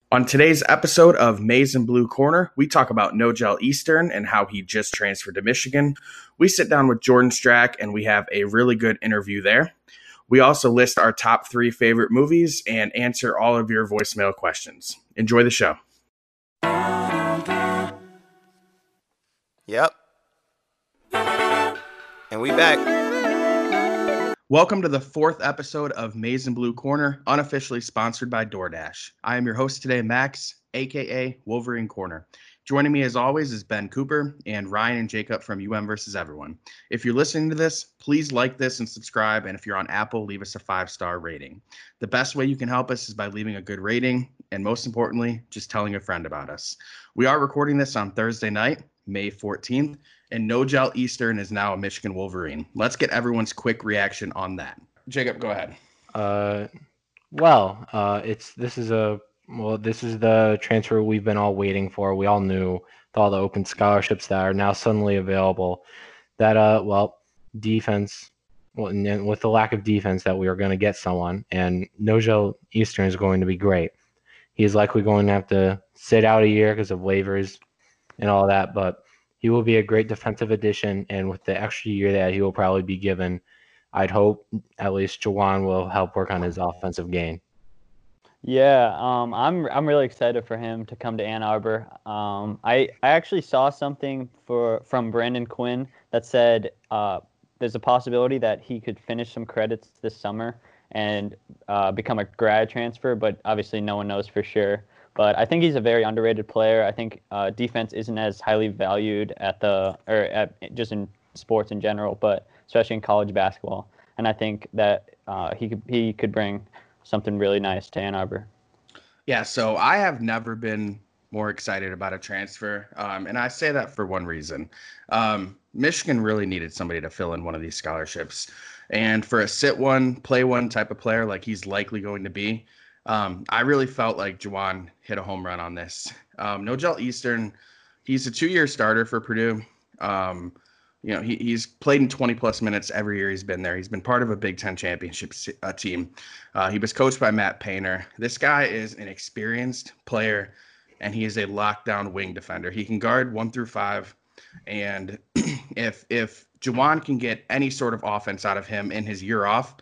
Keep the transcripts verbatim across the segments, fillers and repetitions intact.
On today's episode of Maize and Blue Corner, we talk about Nojel Eastern and how he just transferred to Michigan. We sit down with Jordan Strack and we have a really good interview there. We also list our top three favorite movies and answer all of your voicemail questions. Enjoy the show. Yep. And we back. Welcome to the fourth episode of Maize and Blue Corner, unofficially sponsored by DoorDash. I am your host today, Max, aka Wolverine Corner. Joining me as always is Ben Cooper and Ryan and Jacob from U M versus Everyone. If you're listening to this, please like this and subscribe. And if you're on Apple, leave us a five-star rating. The best way you can help us is by leaving a good rating. And most importantly, just telling a friend about us. We are recording this on Thursday night, May fourteenth, and Nojel Eastern is now a Michigan Wolverine. Let's get everyone's quick reaction on that. Jacob, go ahead. Uh, well, uh, it's this is a well, this is the transfer we've been all waiting for. We all knew with all the open scholarships that are now suddenly available. That uh, well, defense. Well, and with the lack of defense, that we are going to get someone, and Nojel Eastern is going to be great. He's likely going to have to sit out a year because of waivers and all that, but he will be a great defensive addition, and with the extra year that he will probably be given, I'd hope at least Jawan will help work on his offensive game. Yeah, um, I'm I'm really excited for him to come to Ann Arbor. Um, I I actually saw something for from Brandon Quinn that said uh, there's a possibility that he could finish some credits this summer and uh, become a grad transfer, but obviously no one knows for sure. But I think he's a very underrated player. I think uh, defense isn't as highly valued at the or at, just in sports in general, but especially in college basketball. And I think that uh, he could he could bring something really nice to Ann Arbor. Yeah, so I have never been more excited about a transfer, um, and I say that for one reason. Um, Michigan really needed somebody to fill in one of these scholarships, and for a sit one, play one type of player like he's likely going to be, um, I really felt like Jawan hit a home run on this. Um, Nojel Eastern, he's a two-year starter for Purdue. Um, You know, he, he's played in twenty plus minutes every year he's been there. He's been part of a Big Ten championship uh, team. Uh, he was coached by Matt Painter. This guy is an experienced player, and he is a lockdown wing defender. He can guard one through five. And if if Jawan can get any sort of offense out of him in his year off,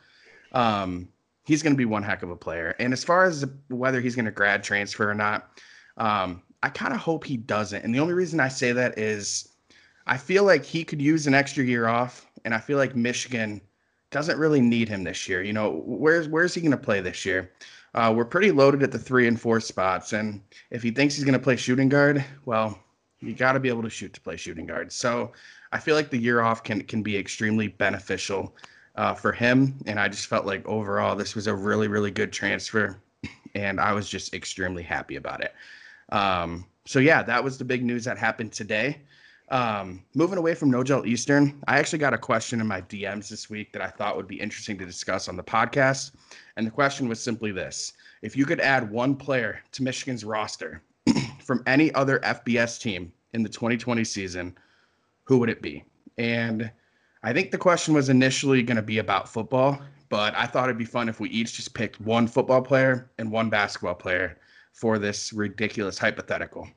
um, he's going to be one heck of a player. And as far as whether he's going to grad transfer or not, um, I kind of hope he doesn't. And the only reason I say that is I feel like he could use an extra year off, and I feel like Michigan doesn't really need him this year. You know, where's where's he going to play this year? Uh, we're pretty loaded at the three and four spots, and if he thinks he's going to play shooting guard, well, you got to be able to shoot to play shooting guard. So I feel like the year off can can be extremely beneficial uh, for him, and I just felt like overall this was a really, really good transfer, and I was just extremely happy about it. Um, so, yeah, that was the big news that happened today. Um, moving away from Nojel Eastern, I actually got a question in my D Ms this week that I thought would be interesting to discuss on the podcast. And the question was simply this: if you could add one player to Michigan's roster from any other F B S team in the twenty twenty season, who would it be? And I think the question was initially going to be about football, but I thought it'd be fun if we each just picked one football player and one basketball player for this ridiculous hypothetical.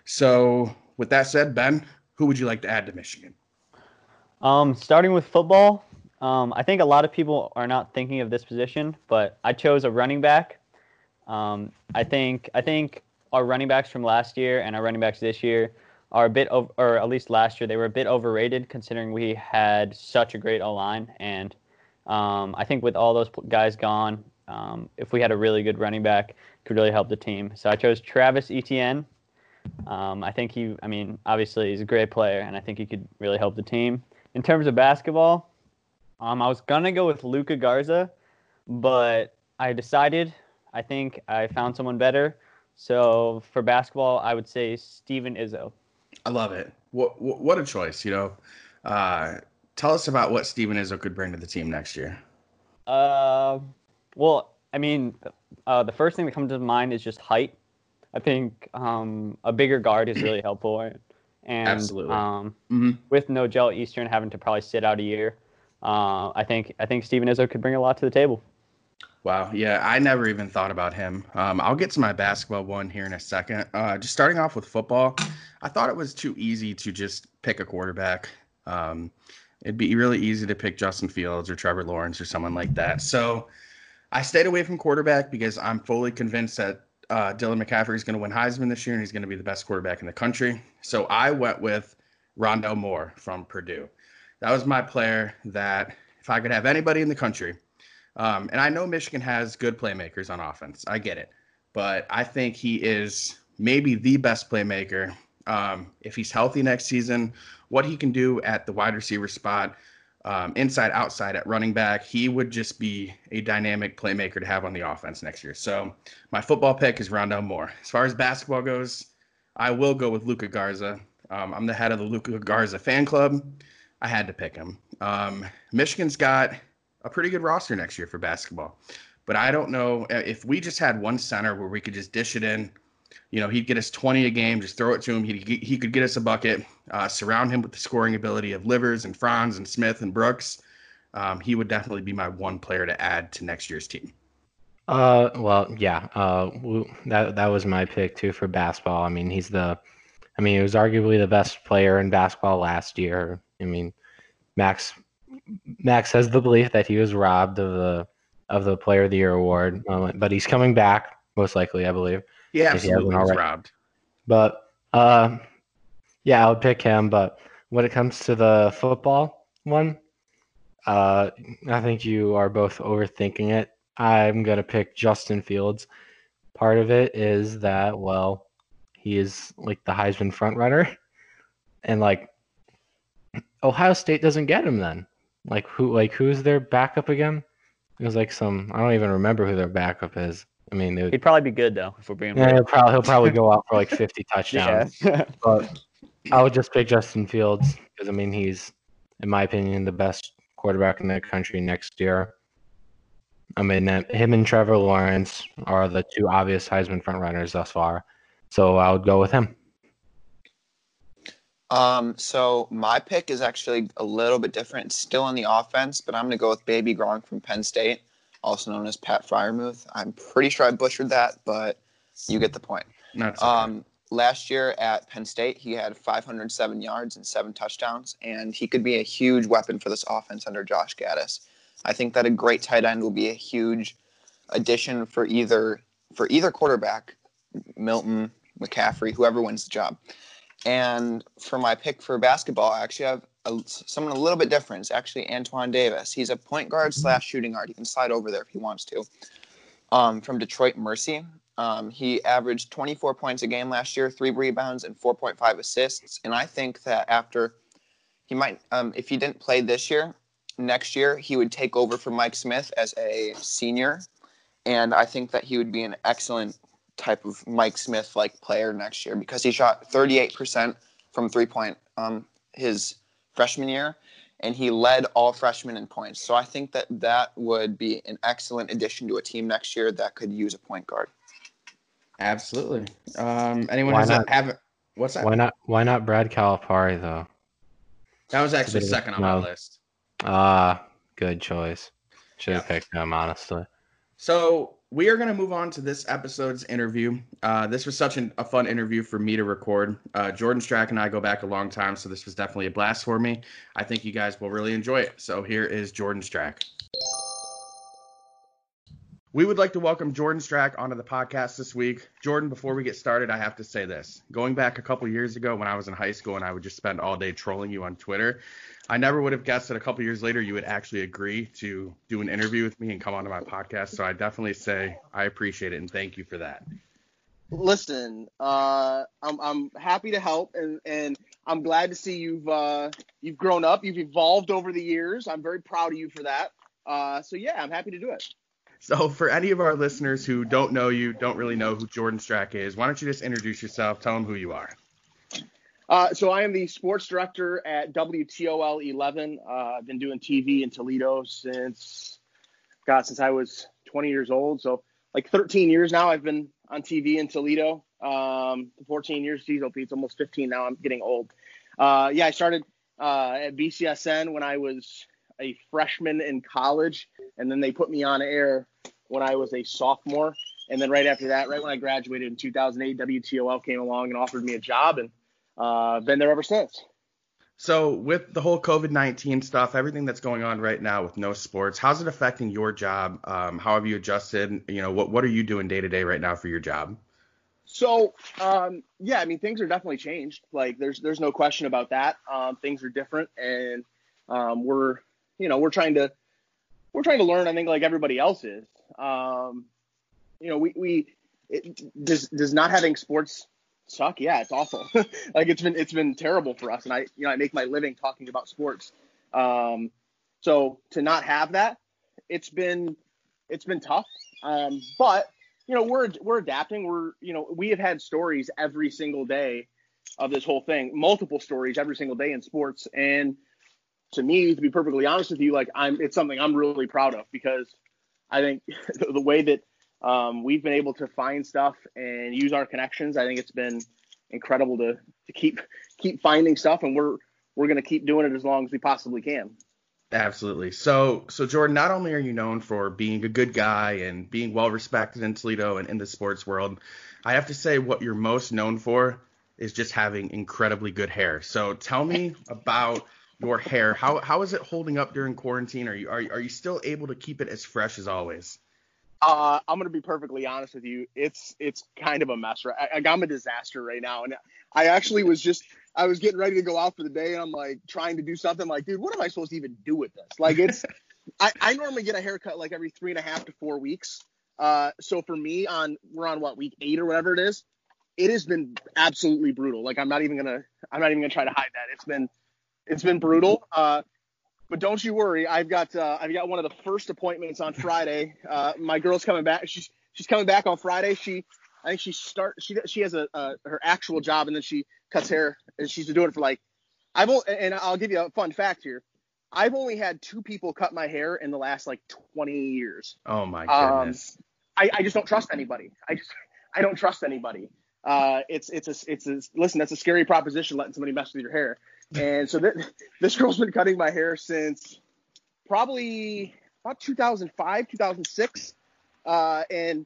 So with that said, Ben, who would you like to add to Michigan? Um, starting with football, um, I think a lot of people are not thinking of this position, but I chose a running back. Um, I think I think our running backs from last year and our running backs this year are a bit, over, or at least last year, they were a bit overrated considering we had such a great O-line. And um, I think with all those guys gone, um, if we had a really good running back, it could really help the team. So I chose Travis Etienne. Um, I think he, I mean, obviously he's a great player, and I think he could really help the team. In terms of basketball, um, I was going to go with Luka Garza, but I decided, I think I found someone better. So for basketball, I would say Steven Izzo. I love it. What what, what a choice, you know. Uh, tell us about what Steven Izzo could bring to the team next year. Uh, well, I mean, uh, the first thing that comes to mind is just height. I think um, a bigger guard is really helpful. And Absolutely. Um, mm-hmm. with Nojel Eastern having to probably sit out a year, uh, I think I think Steven Izzo could bring a lot to the table. Wow. Yeah, I never even thought about him. Um, I'll get to my basketball one here in a second. Uh, just starting off with football, I thought it was too easy to just pick a quarterback. Um, it'd be really easy to pick Justin Fields or Trevor Lawrence or someone like that. So I stayed away from quarterback because I'm fully convinced that uh, Dylan McCaffrey is going to win Heisman this year and he's going to be the best quarterback in the country. So I went with Rondell Moore from Purdue. That was my player that if I could have anybody in the country, um, and I know Michigan has good playmakers on offense. I get it. But I think he is maybe the best playmaker. Um, if he's healthy next season, what he can do at the wide receiver spot, um, inside, outside, at running back, he would just be a dynamic playmaker to have on the offense next year. So my football pick is Rondell Moore. As far as basketball goes, I will go with Luka Garza. Um, I'm the head of the Luka Garza fan club. I had to pick him. Um, Michigan's got a pretty good roster next year for basketball. But I don't know if we just had one center where we could just dish it in. You know, he'd get us twenty a game, just throw it to him. He he could get us a bucket, uh, surround him with the scoring ability of Livers and Franz and Smith and Brooks. Um, he would definitely be my one player to add to next year's team. Uh, well, yeah. Uh, w- that that was my pick too for basketball. I mean, he's the, I mean, he was arguably the best player in basketball last year. I mean, Max Max has the belief that he was robbed of the of the Player of the Year award, um, but he's coming back most likely, I believe. He if he absolutely hasn't was already. robbed. But uh, yeah, I would pick him. But when it comes to the football one, uh, I think you are both overthinking it. I'm gonna pick Justin Fields. Part of it is that, well, he is like the Heisman front runner, and like Ohio State doesn't get him then. Like who like who's their backup again? It was like some I don't even remember who their backup is. I mean, they, He'd probably be good though if we're being yeah, real. he'll probably he'll probably go out for like fifty touchdowns. Yeah. But I would just pick Justin Fields because I mean he's, in my opinion, the best quarterback in the country next year. I mean, that- him and Trevor Lawrence are the two obvious Heisman frontrunners thus far, so I would go with him. Um, so my pick is actually a little bit different. It's still on the offense, but I'm going to go with Baby Gronk from Penn State, also known as Pat Fryermuth. I'm pretty sure I butchered that, but you get the point. That's okay. Um, last year at Penn State, he had five hundred seven yards and seven touchdowns, and he could be a huge weapon for this offense under Josh Gaddis. I think that a great tight end will be a huge addition for either for either quarterback, Milton, McCaffrey, whoever wins the job. And for my pick for basketball, I actually have a, someone a little bit different. It's actually Antoine Davis. He's a point guard slash shooting guard. He can slide over there if he wants to. Um, from Detroit Mercy. Um, he averaged twenty-four points a game last year, three rebounds, and four point five assists. And I think that after he might, um, if he didn't play this year, next year he would take over for Mike Smith as a senior. And I think that he would be an excellent type of Mike Smith-like player next year because he shot thirty-eight percent from three-point um, his freshman year, and he led all freshmen in points. So I think that that would be an excellent addition to a team next year that could use a point guard. Absolutely. Um, anyone Why has not? a, have it? What's that? Why not? Why not Brad Calipari though? That was actually bit of a- second on my no. list. Ah, good choice. Should have Yeah. picked him honestly. So we are going to move on to this episode's interview. Uh, this was such an, a fun interview for me to record. Uh, Jordan Strack and I go back a long time, so this was definitely a blast for me. I think you guys will really enjoy it. So here is Jordan Strack. We would like to welcome Jordan Strack onto the podcast this week. Jordan, before we get started, I have to say this. Going back a couple years ago when I was in high school and I would just spend all day trolling you on Twitter, I never would have guessed that a couple years later you would actually agree to do an interview with me and come onto my podcast. So I definitely say I appreciate it and thank you for that. Listen, uh, I'm I'm happy to help, and, and I'm glad to see you've uh, you've grown up, you've evolved over the years. I'm very proud of you for that. Uh, so yeah, I'm happy to do it. So for any of our listeners who don't know you, don't really know who Jordan Strack is, why don't you just introduce yourself, tell them who you are. Uh, so I am the sports director at W T O L eleven. Uh, I've been doing T V in Toledo since, God, since I was twenty years old. So like thirteen years now I've been on T V in Toledo. Um, fourteen years, geez, it's almost fifteen now. I'm getting old. Uh, yeah, I started uh, at B C S N when I was a freshman in college, and then they put me on air when I was a sophomore. And then right after that, right when I graduated in two thousand eight, W T O L came along and offered me a job, and uh, I've been there ever since. So with the whole COVID nineteen stuff, everything that's going on right now with no sports, how's it affecting your job? Um, how have you adjusted? You know, what, what are you doing day to day right now for your job? So, um, yeah, I mean, things are definitely changed. Like there's, there's no question about that. Um, things are different, and um, we're, you know, we're trying to, we're trying to learn, I think, like everybody else is. Um, you know, we, we, it, does, does not having sports suck? Yeah, it's awful. Like it's been, it's been terrible for us. And I, you know, I make my living talking about sports. Um, so to not have that, it's been, it's been tough. Um, but you know, we're, we're adapting. We're, you know, we have had stories every single day of this whole thing, multiple stories every single day in sports. And to me, to be perfectly honest with you, like I'm, it's something I'm really proud of, because I think the way that, Um, we've been able to find stuff and use our connections. I think it's been incredible to, to keep keep finding stuff, and we're we're going to keep doing it as long as we possibly can. Absolutely. So, so Jordan, not only are you known for being a good guy and being well respected in Toledo and in the sports world, I have to say what you're most known for is just having incredibly good hair. So tell me about your hair. How how is it holding up during quarantine? Are you are, are you still able to keep it as fresh as always? Uh, I'm going to be perfectly honest with you. It's it's kind of a mess. Right? I, I'm a disaster right now. And I actually was just I was getting ready to go out for the day, and I'm like trying to do something like, dude, what am I supposed to even do with this? Like it's I, I normally get a haircut like every three and a half to four weeks. Uh, so for me, on we're on what, week eight or whatever it is. It has been absolutely brutal. Like I'm not even gonna I'm not even gonna try to hide that. It's been it's been brutal. Uh, But don't you worry, I've got uh, I've got one of the first appointments on Friday. Uh, my girl's coming back. She's she's coming back on Friday. She I think she start she she has a, a her actual job, and then she cuts hair, and she's been doing it for like I've only, and I'll give you a fun fact here. I've only had two people cut my hair in the last like twenty years. Oh my goodness. Um, I, I just don't trust anybody. I just I don't trust anybody. Uh, it's it's a it's a listen. That's a scary proposition, letting somebody mess with your hair. And so th- this girl's been cutting my hair since probably about two thousand five, two thousand six. Uh, and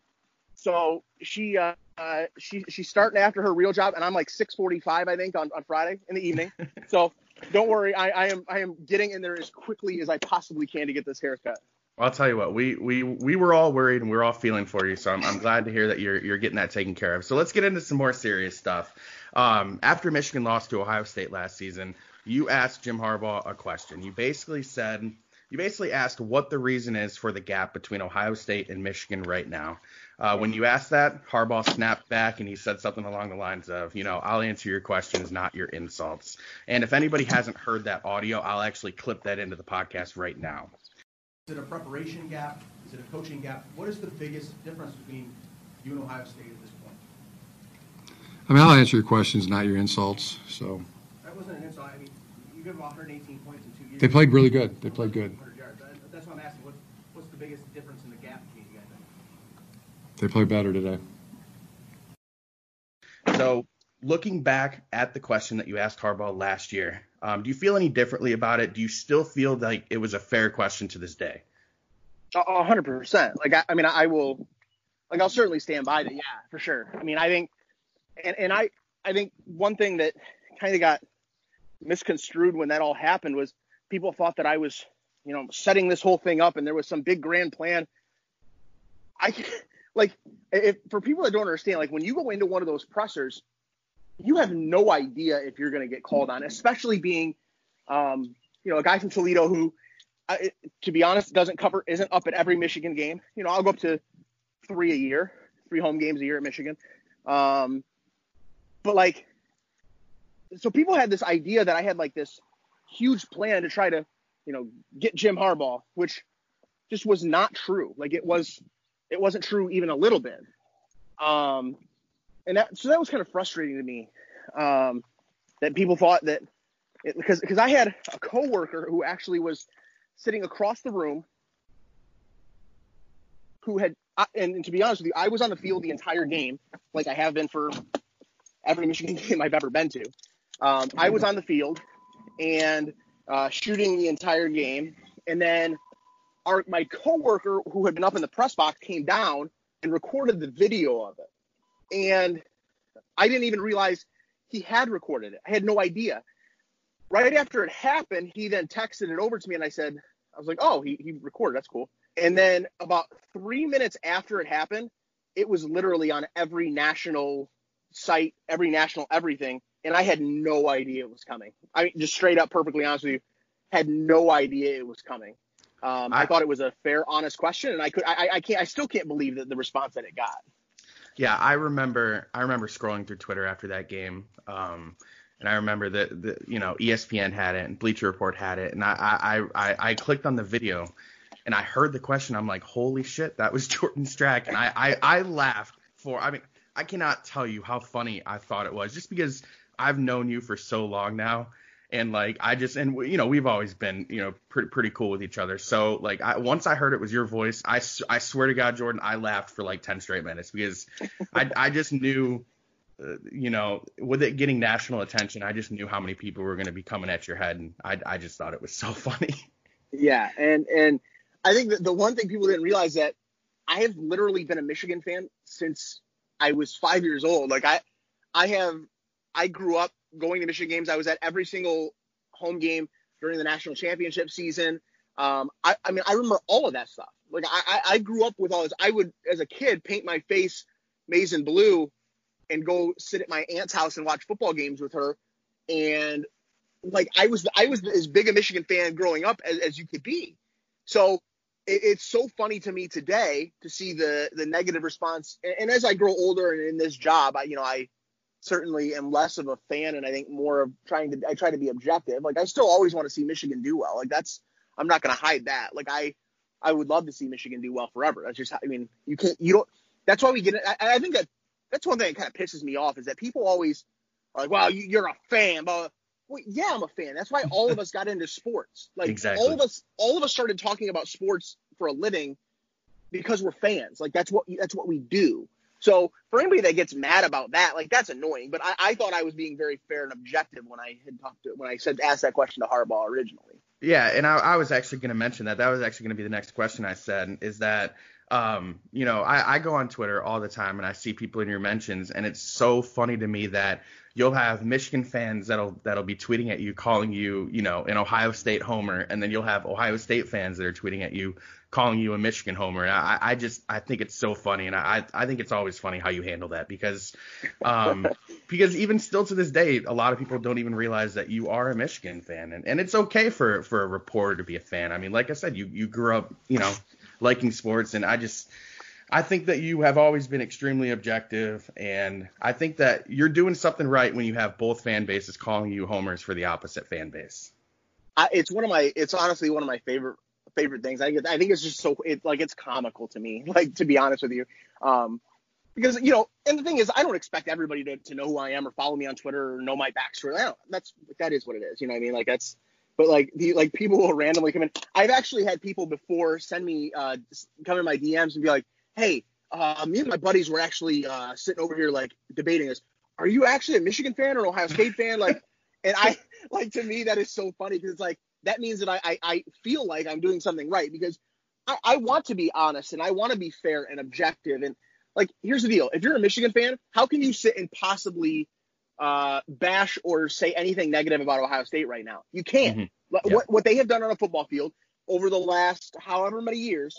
so she, uh, uh, she, she's starting after her real job, and I'm like six forty-five, I think, on, on Friday in the evening. So don't worry. I, I am, I am getting in there as quickly as I possibly can to get this haircut. I'll tell you what, we, we, we were all worried, and we we're all feeling for you. So I'm, I'm glad to hear that you're, you're getting that taken care of. So let's get into some more serious stuff. Um, after Michigan lost to Ohio State last season, you asked Jim Harbaugh a question. You basically said, you basically asked what the reason is for the gap between Ohio State and Michigan right now. Uh, when you asked that, Harbaugh snapped back and he said something along the lines of, you know, I'll answer your questions, not your insults. And if anybody hasn't heard that audio, I'll actually clip that into the podcast right now. Is it a preparation gap? Is it a coaching gap? What is the biggest difference between you and Ohio State at this point? I mean, I'll answer your questions, not your insults. So That wasn't an insult. I mean, you give them one hundred eighteen points in two years. they played really good. They played good. one hundred yards. That's what I'm asking. What's, what's the biggest difference in the gap between you guys? They played better today. So looking back at the question that you asked Harbaugh last year, um, do you feel any differently about it? Do you still feel like it was a fair question to this day? A hundred percent. Like, I, I mean, I will, like, I'll certainly stand by that. Yeah, for sure. I mean, I think, and, and I, I think one thing that kind of got misconstrued when that all happened was people thought that I was, you know, setting this whole thing up and there was some big grand plan. I like, if for people that don't understand, like when you go into one of those pressers, you have no idea if you're going to get called on, especially being, um, you know, a guy from Toledo who, uh, it, to be honest, doesn't cover, isn't up at every Michigan game. You know, I'll go up to three a year, three home games a year at Michigan. Um, but like, so people had this idea that I had like this huge plan to try to, you know, get Jim Harbaugh, which just was not true. Like it was, it wasn't true even a little bit. Um, and that, so that was kind of frustrating to me. Um, that people thought that it, because, because I had a coworker who actually was sitting across the room who had, and, and to be honest with you, I was on the field the entire game, like I have been for every Michigan game I've ever been to. Um, I was on the field and uh, shooting the entire game. And then our my coworker who had been up in the press box came down and recorded the video of it. And I didn't even realize he had recorded it. I had no idea. Right after it happened, he then texted it over to me, and I said, I was like, oh, he, he recorded. That's cool. And then about three minutes after it happened, it was literally on every national site, every national everything, and I had no idea it was coming. I mean, just straight up, perfectly honest with you, had no idea it was coming. Um, I, I thought it was a fair, honest question, and I could, I, I can't, I still can't believe that the response that it got. Yeah, I remember, I remember scrolling through Twitter after that game, um, and I remember that, the, you know, E S P N had it and Bleacher Report had it, and I, I, I, I clicked on the video, and I heard the question. I'm like, holy shit, that was Jordan Strack, and I, I, I laughed for, I mean, I cannot tell you how funny I thought it was, just because I've known you for so long now. And like, I just, and you know, we've always been, you know, pretty, pretty cool with each other. So like, I, once I heard it was your voice, I, I swear to God, Jordan, I laughed for like ten straight minutes because I, I just knew, uh, you know, with it getting national attention, I just knew how many people were going to be coming at your head. And I, I just thought it was so funny. Yeah. And, and I think that the one thing people didn't realize that I have literally been a Michigan fan since I was five years old. Like I, I have, I grew up going to Michigan games. I was at every single home game during the national championship season. Um, I, I mean, I remember all of that stuff. Like I, I grew up with all this. I would, as a kid, paint my face maize and blue and go sit at my aunt's house and watch football games with her. And like, I was, I was as big a Michigan fan growing up as, as you could be. So it, it's so funny to me today to see the, the negative response. And, and as I grow older and in this job, I, you know, I, certainly am less of a fan, and I think more of trying to, I try to be objective. Like I still always want to see Michigan do well. Like that's, I'm not going to hide that. Like I, I would love to see Michigan do well forever. That's just, I mean, you can't, you don't, that's why we get it. I, I think that that's one thing that kind of pisses me off is that people always are like, wow, you, you're a fan. But well, yeah, I'm a fan. That's why all of us got into sports. Like exactly. all of us, all of us started talking about sports for a living because we're fans. Like that's what, that's what we do. So for anybody that gets mad about that, like that's annoying. But I, I thought I was being very fair and objective when I had talked to when I said asked that question to Harbaugh originally. Yeah, and I, I was actually going to mention that. That was actually going to be the next question I said is that, um, you know, I, I go on Twitter all the time and I see people in your mentions, and it's so funny to me that you'll have Michigan fans that'll that'll be tweeting at you, calling you, you know, an Ohio State homer, and then you'll have Ohio State fans that are tweeting at you, calling you a Michigan homer. And I, I just I think it's so funny, and I I think it's always funny how you handle that because um because even still to this day, a lot of people don't even realize that you are a Michigan fan, and, and it's okay for for a reporter to be a fan. I mean, like I said, you you grew up, you know, liking sports, and I just I think that you have always been extremely objective, and I think that you're doing something right when you have both fan bases calling you homers for the opposite fan base. I, it's one of my it's honestly one of my favorite favorite things. I I think it's just so it's like it's comical to me, like to be honest with you, um, because you know, and the thing is, I don't expect everybody to, to know who I am or follow me on Twitter or know my backstory. I don't. That's that is what it is. You know what I mean? Like that's. But like the like people will randomly come in. I've actually had people before send me uh come in my D Ms and be like, hey, uh, me and my buddies were actually uh, sitting over here like debating this. Are you actually a Michigan fan or an Ohio State fan? Like, and I like to me that is so funny because it's like that means that I, I I feel like I'm doing something right because I, I want to be honest and I want to be fair and objective. And like, here's the deal: if you're a Michigan fan, how can you sit and possibly uh, bash or say anything negative about Ohio State right now? You can't. Mm-hmm. Yep. What what they have done on a football field over the last however many years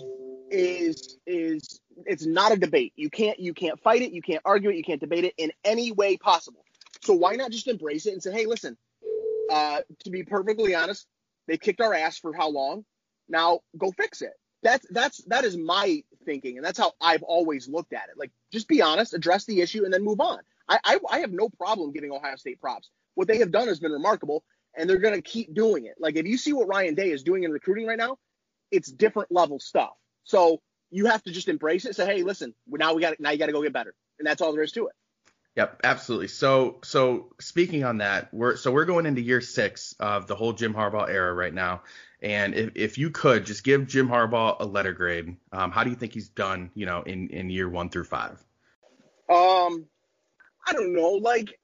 is is it's not a debate. You can't you can't fight it, you can't argue it, you can't debate it in any way possible. So why not just embrace it and say, hey, listen, uh, to be perfectly honest, they kicked our ass for how long? Now go fix it. That's that's that is my thinking, and that's how I've always looked at it. Like, just be honest, address the issue, and then move on. I I, I have no problem giving Ohio State props. What they have done has been remarkable, and they're going to keep doing it. Like, if you see what Ryan Day is doing in recruiting right now, it's different level stuff. So you have to just embrace it. Say, hey, listen, now we got now you got to go get better, and that's all there is to it. Yep, absolutely. So, so speaking on that, we're so we're going into year six of the whole Jim Harbaugh era right now. And if, if you could just give Jim Harbaugh a letter grade, um, how do you think he's done, you know, in, in year one through five? Um, I don't know, like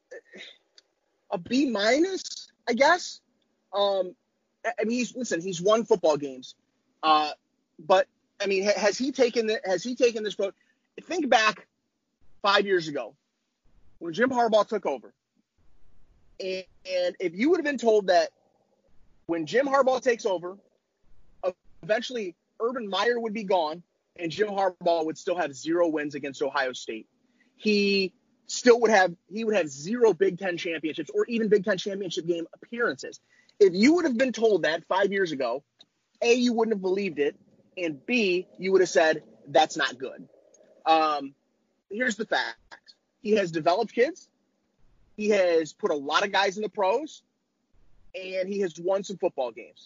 a B minus, I guess. Um, I mean, he's listen, he's won football games. Uh, but I mean, ha- has he taken the, has he taken this road? Think back five years ago when Jim Harbaugh took over, and, and if you would have been told that when Jim Harbaugh takes over, eventually Urban Meyer would be gone and Jim Harbaugh would still have zero wins against Ohio State, he still would have he would have zero Big Ten championships or even Big Ten championship game appearances. If you would have been told that five years ago, A, you wouldn't have believed it, and B, you would have said, that's not good. Um, here's the fact. He has developed kids. He has put a lot of guys in the pros, and he has won some football games.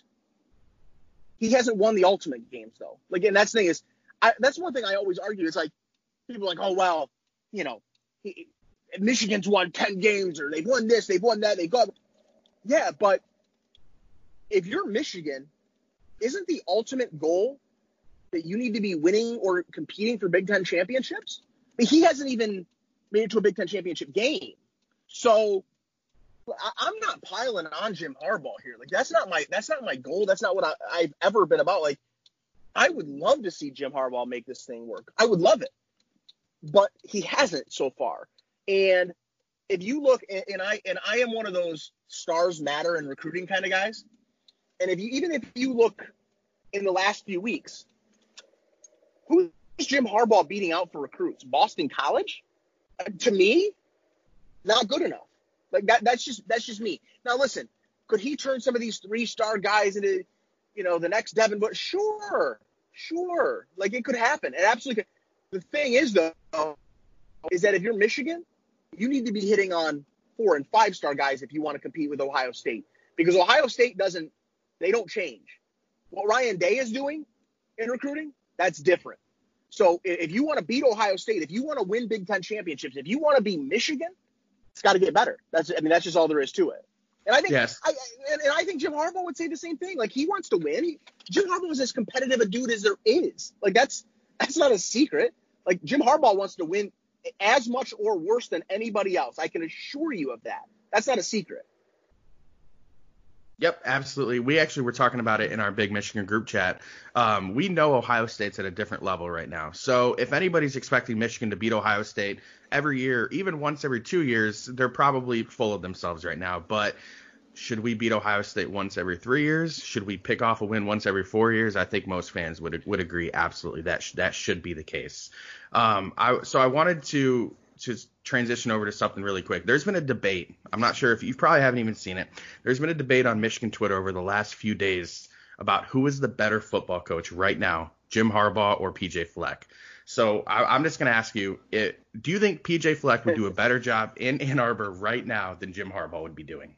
He hasn't won the ultimate games, though. Like, and that's the thing is, I, that's one thing I always argue. It's like, people are like, oh, well, you know, he, Michigan's won ten games, or they've won this, they've won that, they've got. Yeah, but if you're Michigan, isn't the ultimate goal that you need to be winning or competing for Big Ten championships? I mean, he hasn't even made it to a Big Ten championship game. So I, I'm not piling on Jim Harbaugh here. Like, that's not my that's not my goal. That's not what I, I've ever been about. Like, I would love to see Jim Harbaugh make this thing work. I would love it. But he hasn't so far. And if you look, and, and I and I am one of those stars matter and recruiting kind of guys. And if you even if you look in the last few weeks, who's Jim Harbaugh beating out for recruits? Boston College? Uh, to me, not good enough. Like that that's just that's just me. Now listen, could he turn some of these three-star guys into, you know, the next Devin Bush? Sure. Sure. Like, it could happen. It absolutely could. The thing is, though, is that if you're Michigan, you need to be hitting on four and five-star guys if you want to compete with Ohio State. Because Ohio State doesn't They don't change. What Ryan Day is doing in recruiting, that's different. So if you want to beat Ohio State, if you want to win Big Ten championships, if you want to be Michigan, it's got to get better. That's I mean, that's just all there is to it. And I think Yes. I, and, and I think Jim Harbaugh would say the same thing. Like, he wants to win. He, Jim Harbaugh is as competitive a dude as there is. Like, that's that's not a secret. Like, Jim Harbaugh wants to win as much or worse than anybody else. I can assure you of that. That's not a secret. Yep, absolutely. We actually were talking about it in our Big Michigan group chat. Um, we know Ohio State's at a different level right now. So if anybody's expecting Michigan to beat Ohio State every year, even once every two years, they're probably full of themselves right now. But should we beat Ohio State once every three years? Should we pick off a win once every four years? I think most fans would would agree. Absolutely, that sh- that should be the case. Um, I so I wanted to. to transition over to something really quick. There's been a debate. I'm not sure if you probably haven't even seen it. There's been a debate on Michigan Twitter over the last few days about who is the better football coach right now, Jim Harbaugh or P J Fleck. So I, I'm just going to ask you, it, do you think P J Fleck would do a better job in Ann Arbor right now than Jim Harbaugh would be doing?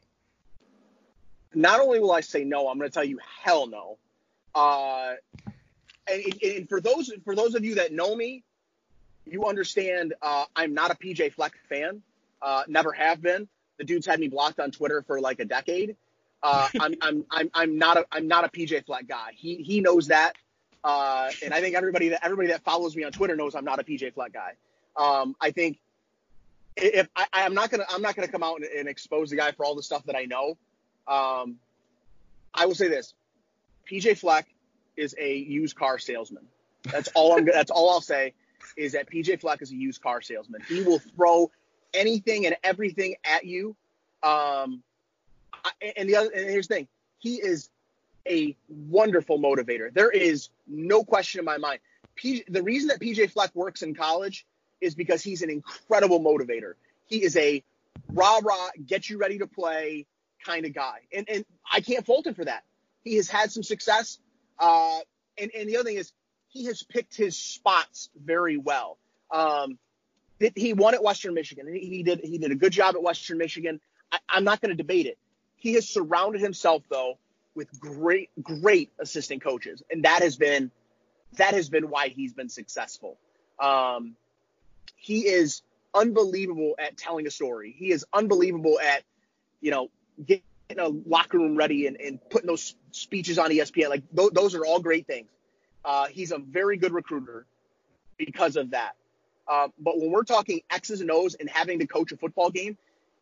Not only will I say no, I'm going to tell you hell no. Uh, and, and for those for those of you that know me, you understand uh, I'm not a P J Fleck fan. Uh, never have been. The dude's had me blocked on Twitter for like a decade. Uh, I'm I'm I'm I'm not a I'm not a P J Fleck guy. He he knows that, uh, and I think everybody that everybody that follows me on Twitter knows I'm not a P J Fleck guy. Um, I think if I, I'm not gonna I'm not gonna come out and, and expose the guy for all the stuff that I know. Um, I will say this: P J Fleck is a used car salesman. That's all I'm. That's all I'll say. Is that P J Fleck is a used car salesman. He will throw anything and everything at you. Um, and the other, and here's the thing, he is a wonderful motivator. There is no question in my mind. P, the reason that P J Fleck works in college is because he's an incredible motivator. He is a rah rah, get you ready to play kind of guy, and and I can't fault him for that. He has had some success. Uh, and and the other thing is, he has picked his spots very well. Um, he won at Western Michigan. He, he did he did a good job at Western Michigan. I, I'm not going to debate it. He has surrounded himself, though, with great, great assistant coaches, and that has been that has been why he's been successful. Um, he is unbelievable at telling a story. He is unbelievable at, you know, getting a locker room ready and, and putting those speeches on E S P N. Like th- those are all great things. Uh, he's a very good recruiter because of that. Uh, but when we're talking X's and O's and having to coach a football game,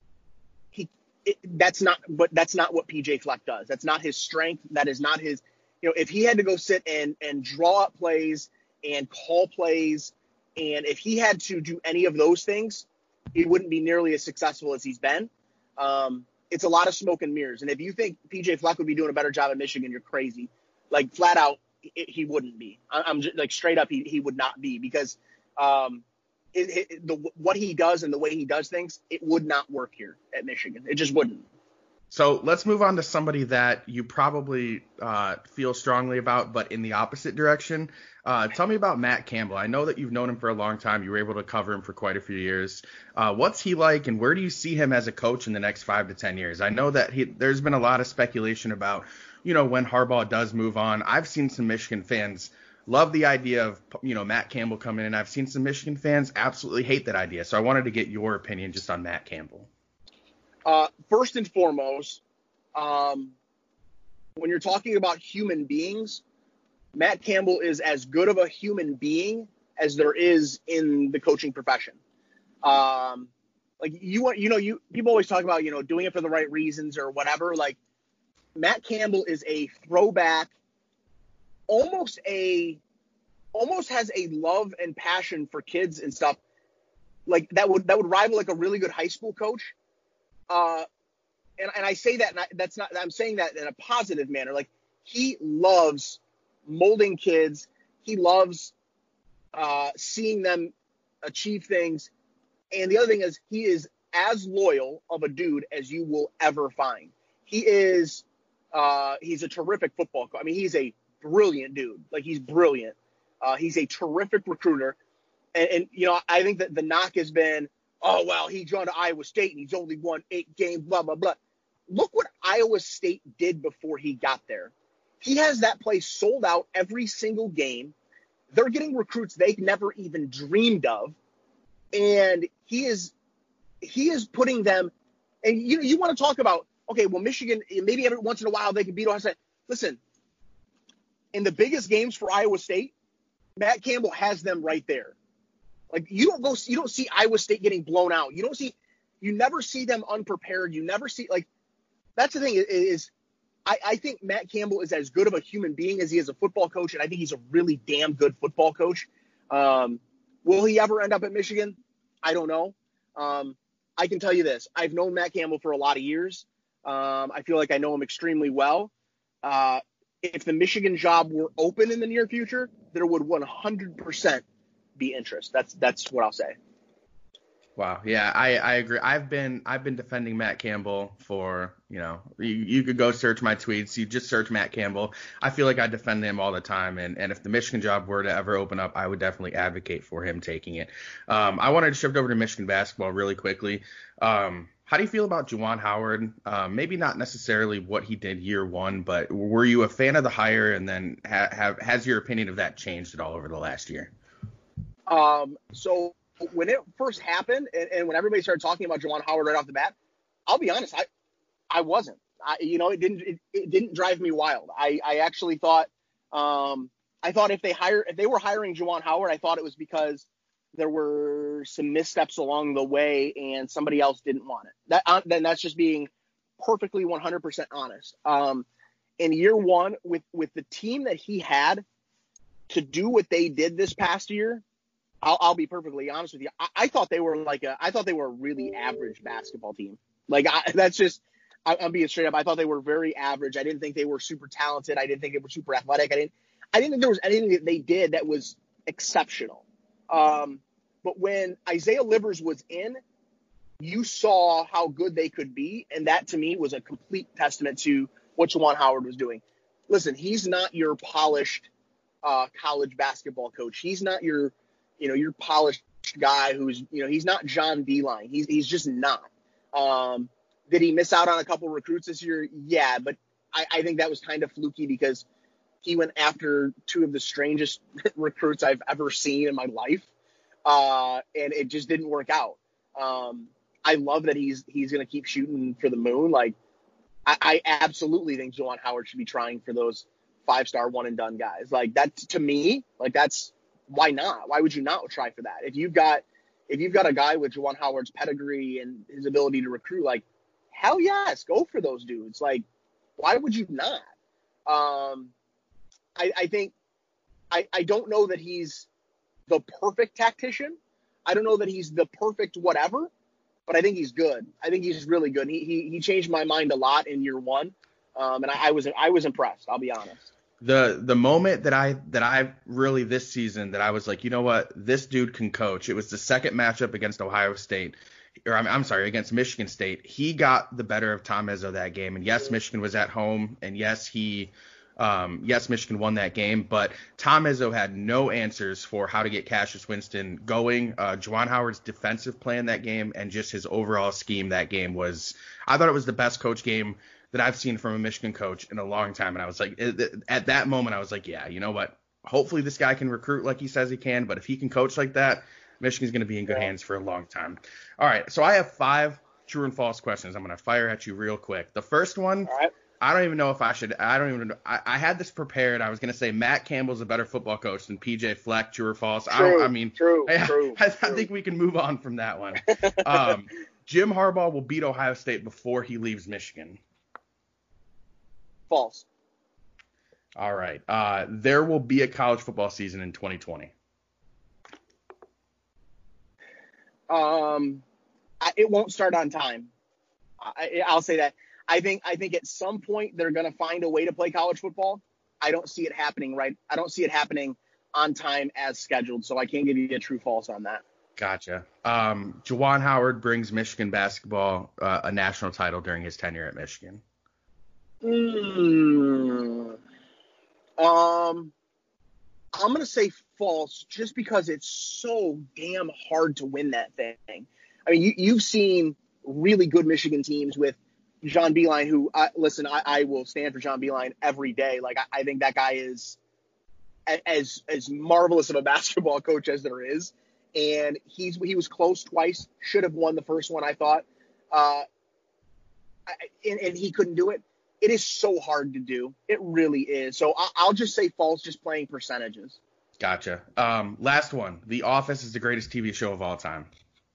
he it, that's not. But that's not what P J Fleck does. That's not his strength. That is not his you know, if he had to go sit and and draw up plays and call plays, and if he had to do any of those things, he wouldn't be nearly as successful as he's been. Um, it's a lot of smoke and mirrors. And if you think P J Fleck would be doing a better job at Michigan, you're crazy. Like, flat out, it, he wouldn't be. I, I'm just, like, straight up, he, he would not be, because um, it, it, the what he does and the way he does things, it would not work here at Michigan. It just wouldn't. So let's move on to somebody that you probably uh, feel strongly about, but in the opposite direction. Uh, tell me about Matt Campbell. I know that you've known him for a long time. You were able to cover him for quite a few years. Uh, what's he like, and where do you see him as a coach in the next five to ten years? I know that he, there's been a lot of speculation about, you know, when Harbaugh does move on. I've seen some Michigan fans love the idea of, you know, Matt Campbell coming in. I've seen some Michigan fans absolutely hate that idea. So I wanted to get your opinion just on Matt Campbell. Uh, first and foremost, um, when you're talking about human beings, Matt Campbell is as good of a human being as there is in the coaching profession. Um, like you want, you know, you people always talk about, you know, doing it for the right reasons or whatever. Like, Matt Campbell is a throwback, almost a, almost has a love and passion for kids and stuff. Like that would that would rival like a really good high school coach. Uh, and, and I say that, and I, that's not, I'm saying that in a positive manner. Like, he loves molding kids. He loves uh, seeing them achieve things. And the other thing is, he is as loyal of a dude as you will ever find. He is, uh, he's a terrific football coach. I mean, he's a brilliant dude. Like, he's brilliant. Uh, he's a terrific recruiter. And, and, you know, I think that the knock has been, oh, well, he joined Iowa State and he's only won eight games, blah, blah, blah. Look what Iowa State did before he got there. He has that place sold out every single game. They're getting recruits they never even dreamed of. And he is he is putting them – and you you want to talk about, okay, well, Michigan, maybe every once in a while they can beat Ohio State. Listen, in the biggest games for Iowa State, Matt Campbell has them right there. Like, you don't go, you don't see Iowa State getting blown out. You don't see, you never see them unprepared. You never see, like, that's the thing is, is I, I think Matt Campbell is as good of a human being as he is a football coach, and I think he's a really damn good football coach. Um, will he ever end up at Michigan? I don't know. Um, I can tell you this. I've known Matt Campbell for a lot of years. Um, I feel like I know him extremely well. Uh, if the Michigan job were open in the near future, there would one hundred percent be interest. That's that's what I'll say. Wow. Yeah, I, I agree. I've been I've been defending Matt Campbell for, you know, you, you could go search my tweets. You just search Matt Campbell. I feel like I defend him all the time. And, and if the Michigan job were to ever open up, I would definitely advocate for him taking it. Um, I wanted to shift over to Michigan basketball really quickly. Um, how do you feel about Juwan Howard? Um, maybe not necessarily what he did year one, but were you a fan of the hire? And then ha- have has your opinion of that changed at all over the last year? Um, so when it first happened, and, and when everybody started talking about Juwan Howard right off the bat, I'll be honest, I, I wasn't. I, you know, it didn't, it, it didn't drive me wild. I, I actually thought, um, I thought if they hire, if they were hiring Juwan Howard, I thought it was because there were some missteps along the way and somebody else didn't want it. That, uh, then that's just being perfectly one hundred percent honest. Um, in year one, with with the team that he had to do what they did this past year, I'll, I'll be perfectly honest with you. I, I thought they were like a, I thought they were a really average basketball team. Like I, that's just, I, I'm being straight up. I thought they were very average. I didn't think they were super talented. I didn't think they were super athletic. I didn't, I didn't think there was anything that they did that was exceptional. Um, but when Isaiah Livers was in, you saw how good they could be, and that to me was a complete testament to what Juwan Howard was doing. Listen, he's not your polished uh, college basketball coach. He's not your you know, your polished guy who's, you know, he's not John Beilein. He's he's just not. Um, did he miss out on a couple recruits this year? Yeah, but I, I think that was kind of fluky because he went after two of the strangest recruits I've ever seen in my life, uh, and it just didn't work out. Um, I love that he's he's going to keep shooting for the moon. Like, I, I absolutely think Juwan Howard should be trying for those five-star one-and-done guys. Like, that, to me, like, that's, why not? Why would you not try for that? If you've got if you've got a guy with Juwan Howard's pedigree and his ability to recruit, like, hell yes, go for those dudes. Like, why would you not? Um, I, I think I, I don't know that he's the perfect tactician. I don't know that he's the perfect whatever, but I think he's good. I think he's really good. He he, he changed my mind a lot in year one, um, and I, I was I was impressed. I'll be honest. The the moment that I that I really this season that I was like, you know what, this dude can coach. It was the second matchup against Ohio State, or I'm, I'm sorry, against Michigan State. He got the better of Tom Izzo that game, and yes, Michigan was at home, and yes, he. Um, yes, Michigan won that game, but Tom Izzo had no answers for how to get Cassius Winston going. Uh, Juwan Howard's defensive plan that game and just his overall scheme that game was – I thought it was the best coach game that I've seen from a Michigan coach in a long time. And I was like – at that moment, I was like, yeah, you know what? Hopefully this guy can recruit like he says he can, but if he can coach like that, Michigan's going to be in good hands for a long time. All right, so I have five true and false questions. I'm going to fire at you real quick. The first one – All right. I don't even know if I should. I don't even. I, I had this prepared. I was going to say Matt Campbell's a better football coach than P J Fleck. True or false? I, don't, True, I mean, true, I, true, I, I true. think we can move on from that one. Um, Jim Harbaugh will beat Ohio State before he leaves Michigan. False. All right. Uh, there will be a college football season in twenty twenty. Um, I, it won't start on time. I, I'll say that. I think I think at some point they're going to find a way to play college football. I don't see it happening right. I don't see it happening on time as scheduled. So I can't give you a true false on that. Gotcha. Um, Juwan Howard brings Michigan basketball uh, a national title during his tenure at Michigan. Mm, um, I'm going to say false just because it's so damn hard to win that thing. I mean, you, you've seen really good Michigan teams with John Beilein, who, I, listen, I, I will stand for John Beilein every day. Like, I, I think that guy is as as marvelous of a basketball coach as there is. And he's he was close twice, should have won the first one, I thought. Uh, I, and, and he couldn't do it. It is so hard to do. It really is. So I, I'll just say false, just playing percentages. Gotcha. Um, last one. The Office is the greatest T V show of all time.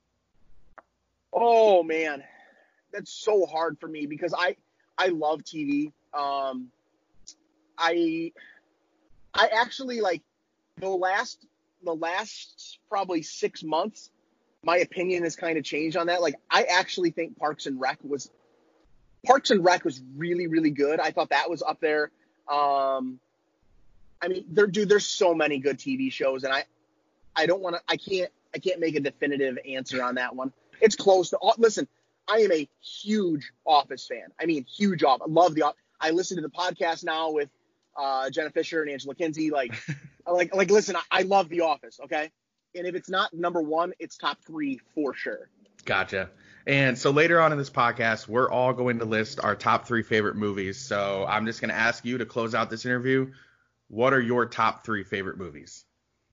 Oh, man. That's so hard for me because I I love T V. Um, I I actually like the last the last probably six months. My opinion has kind of changed on that. Like I actually think Parks and Rec was Parks and Rec was really really good. I thought that was up there. Um, I mean, there dude, there's so many good T V shows, and I I don't want to. I can't I can't make a definitive answer on that one. It's close to listen. I am a huge Office fan. I mean, huge Office. I love the I listen to the podcast now with uh, Jenna Fisher and Angela Kinsey. Like, like, like. Listen, I, I love The Office. Okay, and if it's not number one, it's top three for sure. Gotcha. And so later on in this podcast, we're all going to list our top three favorite movies. So I'm just going to ask you to close out this interview. What are your top three favorite movies?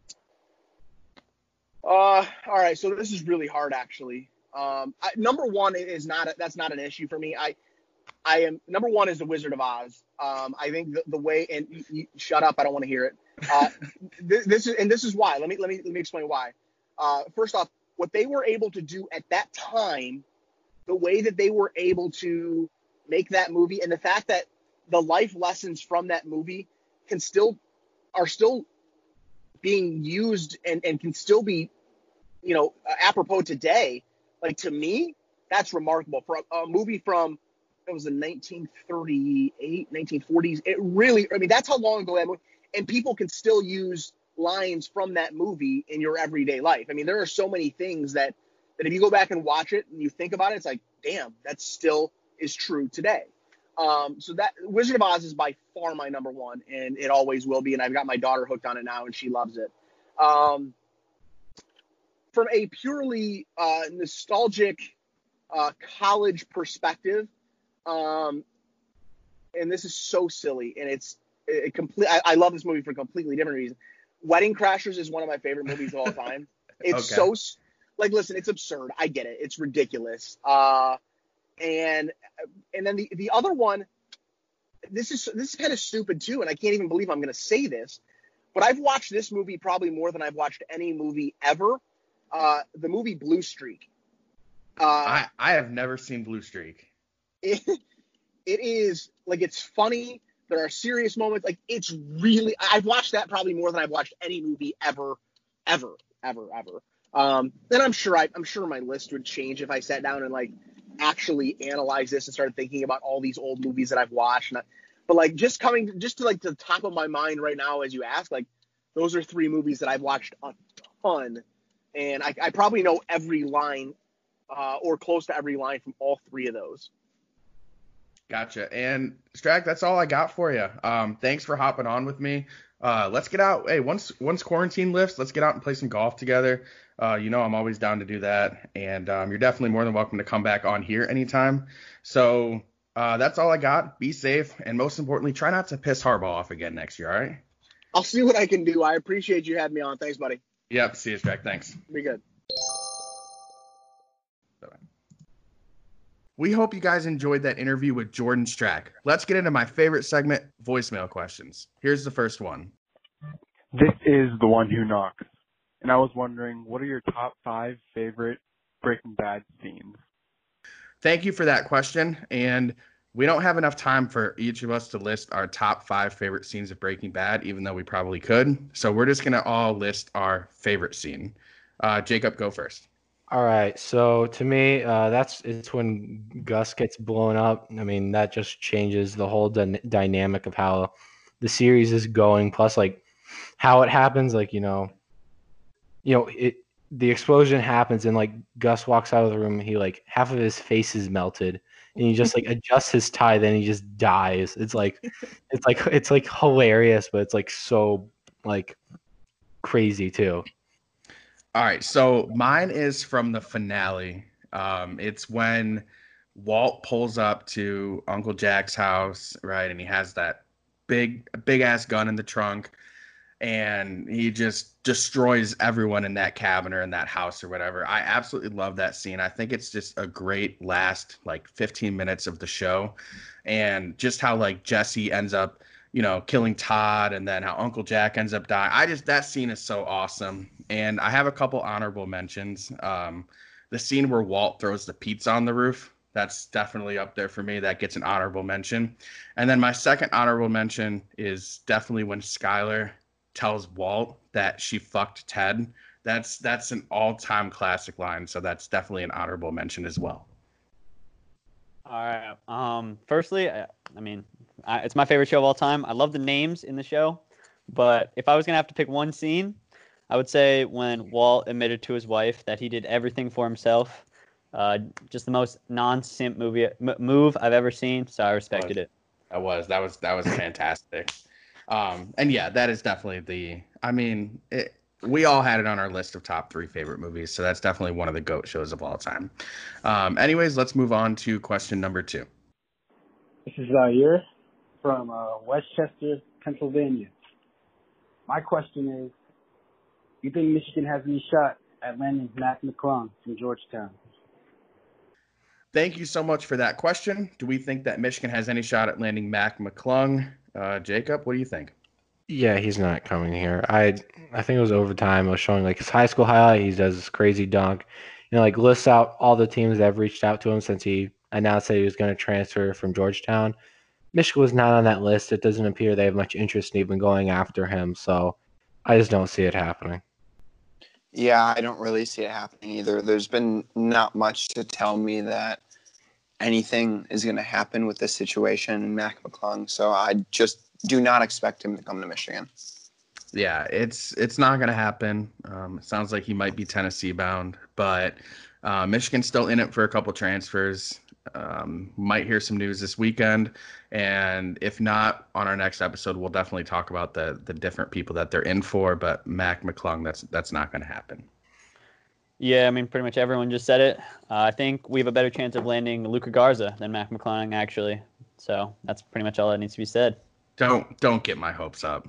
Uh, all right. So this is really hard, actually. Um, I, number one is not a, that's not an issue for me. I, I am number one is The Wizard of Oz. Um, I think the, the way and you, you, shut up, I don't want to hear it. Uh, this, this is and this is why. Let me let me let me explain why. Uh, first off, what they were able to do at that time, the way that they were able to make that movie, and the fact that the life lessons from that movie can still are still being used and, and can still be, you know, apropos today. Like, to me, that's remarkable. For a, a movie from, it was in nineteen thirty-eight, nineteen forties. It really, I mean, that's how long ago that movie, and people can still use lines from that movie in your everyday life. I mean, there are so many things that, that if you go back and watch it and you think about it, it's like, damn, that still is true today. Um, so that Wizard of Oz is by far my number one, and it always will be. And I've got my daughter hooked on it now, and she loves it. Um, From a purely uh, nostalgic uh, college perspective, um, and this is so silly, and it's it complete. I, I love this movie for a completely different reason. Wedding Crashers is one of my favorite movies of all time. It's Okay. so like, listen, it's absurd. I get it. It's ridiculous. Uh, and and then the the other one, this is this is kind of stupid too, and I can't even believe I'm going to say this, but I've watched this movie probably more than I've watched any movie ever. Uh, the movie Blue Streak. Uh, I, I have never seen Blue Streak. it, it is like, it's funny. There are serious moments. Like, it's really, I've watched that probably more than I've watched any movie ever, ever, ever, ever. Um, and I'm sure I, I'm sure my list would change if I sat down and like actually analyze this and started thinking about all these old movies that I've watched. And I, but like just coming, just to like to the top of my mind right now as you ask, like those are three movies that I've watched a ton, and I, I probably know every line uh, or close to every line from all three of those. Gotcha. And Strack, that's all I got for you. Um, thanks for hopping on with me. Uh, let's get out. Hey, once once quarantine lifts, let's get out and play some golf together. Uh, you know I'm always down to do that, and um, you're definitely more than welcome to come back on here anytime. So uh, that's all I got. Be safe, and most importantly, try not to piss Harbaugh off again next year, all right? I'll see what I can do. I appreciate you having me on. Thanks, buddy. Yep, see you, Strack. Thanks. Be good. Bye-bye. We hope you guys enjoyed that interview with Jordan Strack. Let's get into my favorite segment, voicemail questions. Here's the first one. This is The One Who Knocks, and I was wondering, what are your top five favorite Breaking Bad scenes? Thank you for that question, and we don't have enough time for each of us to list our top five favorite scenes of Breaking Bad, even though we probably could. So we're just going to all list our favorite scene. Uh, Jacob, go first. All right, so to me, uh, that's it's when Gus gets blown up. I mean, that just changes the whole dy- dynamic of how the series is going. Plus, like how it happens, like you know, you know, it the explosion happens and like Gus walks out of the room. He like half of his face is melted, and he just like adjusts his tie. Then he just dies. It's like it's like it's like hilarious, but it's like so like crazy too. All right, so mine is from the finale. Um, it's when Walt pulls up to Uncle Jack's house, right, and he has that big, big ass gun in the trunk, and he just destroys everyone in that cabin or in that house or whatever. I absolutely love that scene. I think it's just a great last like fifteen minutes of the show, and just how like Jesse ends up, you know, killing Todd, and then how Uncle Jack ends up dying. I just, that scene is so awesome. And I have a couple honorable mentions. Um, the scene where Walt throws the pizza on the roof, that's definitely up there for me. That gets an honorable mention. And then my second honorable mention is definitely when Skyler tells Walt that she fucked Ted. That's that's an all-time classic line, so that's definitely an honorable mention as well. All right. Um, firstly, I, I mean, I, it's my favorite show of all time. I love the names in the show, but if I was gonna have to pick one scene, I would say when Walt admitted to his wife that he did everything for himself. Uh, just the most non-simp movie m- move I've ever seen, so I respected it. That was that was that was fantastic. Um, and yeah, that is definitely the. I mean, it, we all had it on our list of top three favorite movies, so that's definitely one of the GOAT shows of all time. Um, anyways, let's move on to question number two. This is Zaire from uh, Westchester, Pennsylvania. My question is, do you think Michigan has any shot at landing Mac McClung from Georgetown? Thank you so much for that question. Do we think that Michigan has any shot at landing Mac McClung? Uh, Jacob, what do you think? Yeah, he's not coming here. I I think it was overtime. I was showing like his high school highlight. He does this crazy dunk, you know, like lists out all the teams that have reached out to him since he announced that he was going to transfer from Georgetown. Michigan was not on that list. It doesn't appear they have much interest in even going after him. So I just don't see it happening. Yeah, I don't really see it happening either. There's been not much to tell me that anything is going to happen with this situation in Mac McClung. So I just do not expect him to come to Michigan. Yeah, it's it's not going to happen. Um, it sounds like he might be Tennessee bound, but uh, Michigan's still in it for a couple transfers. Um, might hear some news this weekend, and if not, on our next episode, we'll definitely talk about the the different people that they're in for. But Mac McClung, that's that's not going to happen. Yeah, I mean, pretty much everyone just said it. Uh, I think we have a better chance of landing Luka Garza than Mac McClung, actually. So that's pretty much all that needs to be said. Don't don't get my hopes up.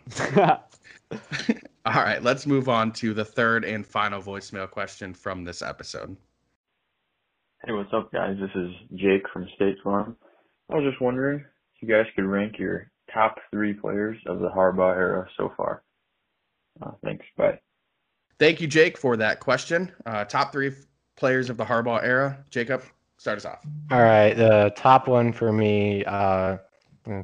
All right, let's move on to the third and final voicemail question from this episode. Hey, what's up, guys? This is Jake from State Farm. I was just wondering if you guys could rank your top three players of the Harbaugh era so far. Uh, thanks. Bye. Thank you, Jake, for that question. Uh, top three f- players of the Harbaugh era. Jacob, start us off. All right, the top one for me, uh,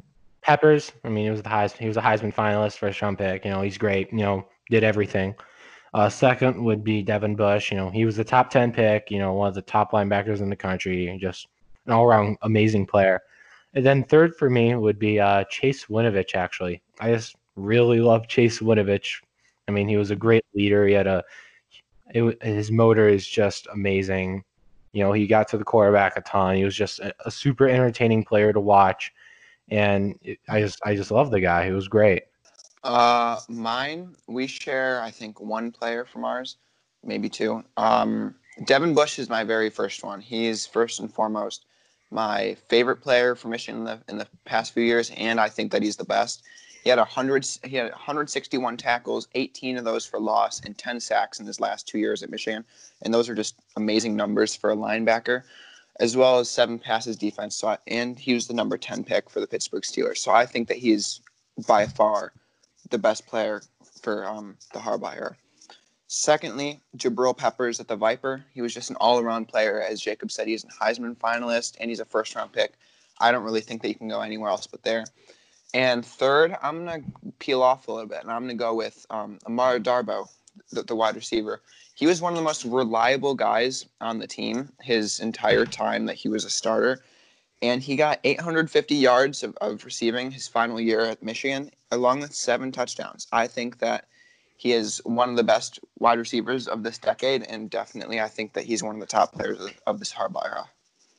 Peppers. I mean, he was the Heisman. He was a Heisman finalist, first round pick. You know, he's great. You know, did everything. Uh, second would be Devin Bush. You know, he was the top ten pick. You know, one of the top linebackers in the country. Just an all around amazing player. And then third for me would be uh, Chase Winovich. Actually, I just really love Chase Winovich. I mean, he was a great leader. He had a it, his motor is just amazing. You know, he got to the quarterback a ton. He was just a, a super entertaining player to watch, and it, I just I just love the guy. He was great. Uh, mine, we share, I think, one player from ours, maybe two. Um, Devin Bush is my very first one. He's first and foremost my favorite player for Michigan in the, in the past few years, and I think that he's the best. He had one hundred, he had one hundred sixty-one tackles, eighteen of those for loss, and ten sacks in his last two years at Michigan. And those are just amazing numbers for a linebacker, as well as seven passes defense. So I, and he was the number ten pick for the Pittsburgh Steelers. So I think that he's by far the best player for um, the Harbaugh era. Secondly, Jabril Peppers at the Viper. He was just an all-around player. As Jacob said, he's a Heisman finalist, and he's a first-round pick. I don't really think that you can go anywhere else but there. And third, I'm going to peel off a little bit, and I'm going to go with um, Amara Darboh, the, the wide receiver. He was one of the most reliable guys on the team his entire time that he was a starter. And he got eight hundred fifty yards of, of receiving his final year at Michigan, along with seven touchdowns. I think that he is one of the best wide receivers of this decade, and definitely I think that he's one of the top players of, of this Harbaugh era.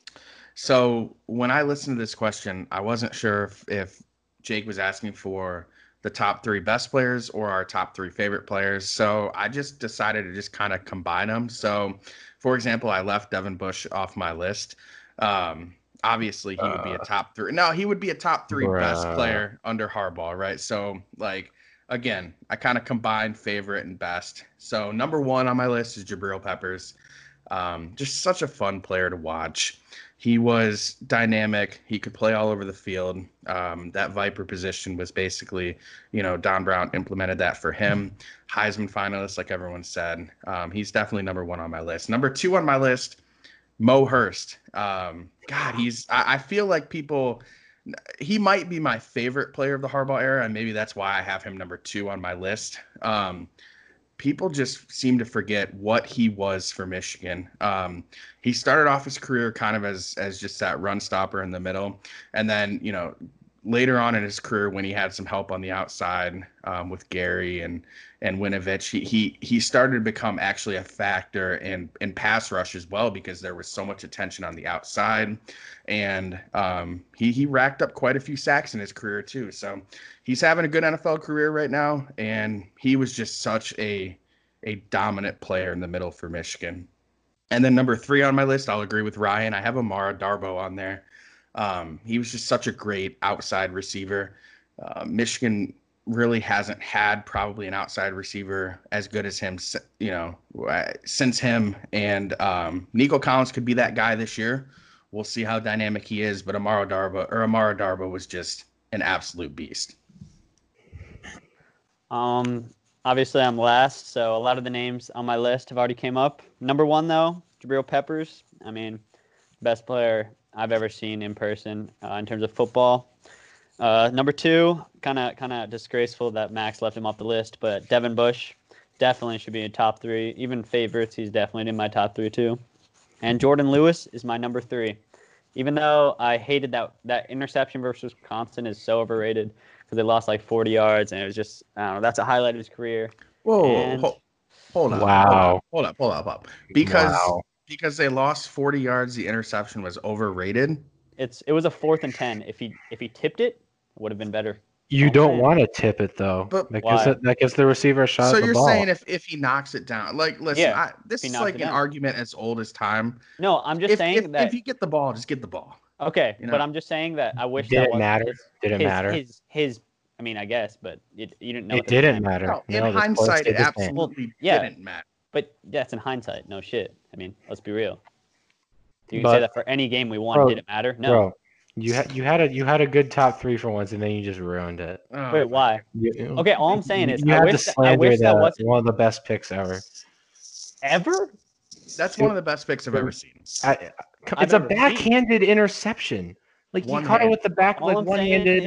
So when I listened to this question, I wasn't sure if, if Jake was asking for the top three best players or our top three favorite players. So I just decided to just kind of combine them. So, for example, I left Devin Bush off my list. Um, obviously, he would be a top three. No, he would be a top three Bruh. best player under Harbaugh, right? So, like, again, I kind of combined favorite and best. So number one on my list is Jabril Peppers. Um, just such a fun player to watch. He was dynamic. He could play all over the field. Um, that Viper position was basically, you know, Don Brown implemented that for him. Heisman finalist, like everyone said. Um, he's definitely number one on my list. Number two on my list, Mo Hurst. Um, God, he's, I, I feel like people, he might be my favorite player of the Harbaugh era, and maybe that's why I have him number two on my list. Um, people just seem to forget what he was for Michigan. Um, he started off his career kind of as as just that run stopper in the middle. And then, you know, later on in his career, when he had some help on the outside um, with Gary and and Winovich, he, he he started to become actually a factor in, in pass rush as well, because there was so much attention on the outside. And um, he, he racked up quite a few sacks in his career too. So he's having a good N F L career right now. And he was just such a, a dominant player in the middle for Michigan. And then number three on my list, I'll agree with Ryan. I have Amara Darboh on there. Um, he was just such a great outside receiver. Uh, Michigan really hasn't had probably an outside receiver as good as him, you know, since him. And um, Nico Collins could be that guy this year. We'll see how dynamic he is, but Amara Darboh or Amara Darboh was just an absolute beast. Um, obviously I'm last, so a lot of the names on my list have already came up. Number one, though, Jabril Peppers. I mean, best player I've ever seen in person uh, in terms of football. Uh, number two, kind of kind of disgraceful that Max left him off the list, but Devin Bush definitely should be in top three. Even favorites, he's definitely in my top three too. And Jordan Lewis is my number three. Even though I hated that that interception versus Wisconsin is so overrated because they lost like forty yards, and it was just, I don't know, that's a highlight of his career. Whoa, And- hold, hold up. Wow. Hold up, hold up, hold up. Because, Wow. because they lost forty yards, the interception was overrated. It's it was a fourth and ten. If he if he tipped it, it would have been better. You I'm don't saying. want to tip it though, But that why? gives, it, that gives the receiver a shot So at the you're ball. saying if, if he knocks it down, like, listen, Yeah, I, this if he is knocks like it an down. argument as old as time. No, I'm just If, saying if, that. if you get the ball, just get the ball. Okay, You know? but I'm just saying that I wish Did that it wasn't matter? His, Did it his, matter? His, his, I mean, I guess, but it, you didn't know. It at the didn't time. matter. No, in No, the score hindsight, stayed it the same. absolutely Well, yeah. didn't matter. But that's in hindsight. No shit. I mean, let's be real. You can But- say that for any game we won. Bro, Did it matter? No. Bro, you had you had a you had a good top three for once, and then you just ruined it. Oh, Wait, why? You- Okay, all I'm saying is you I had wish to that, I slander wish that the- wasn't one of the best picks ever. ever. That's one of the best picks I've ever seen. I, I've it's a ever seen. backhanded interception. Like he One caught it hand. with the back, All like I'm one saying handed. is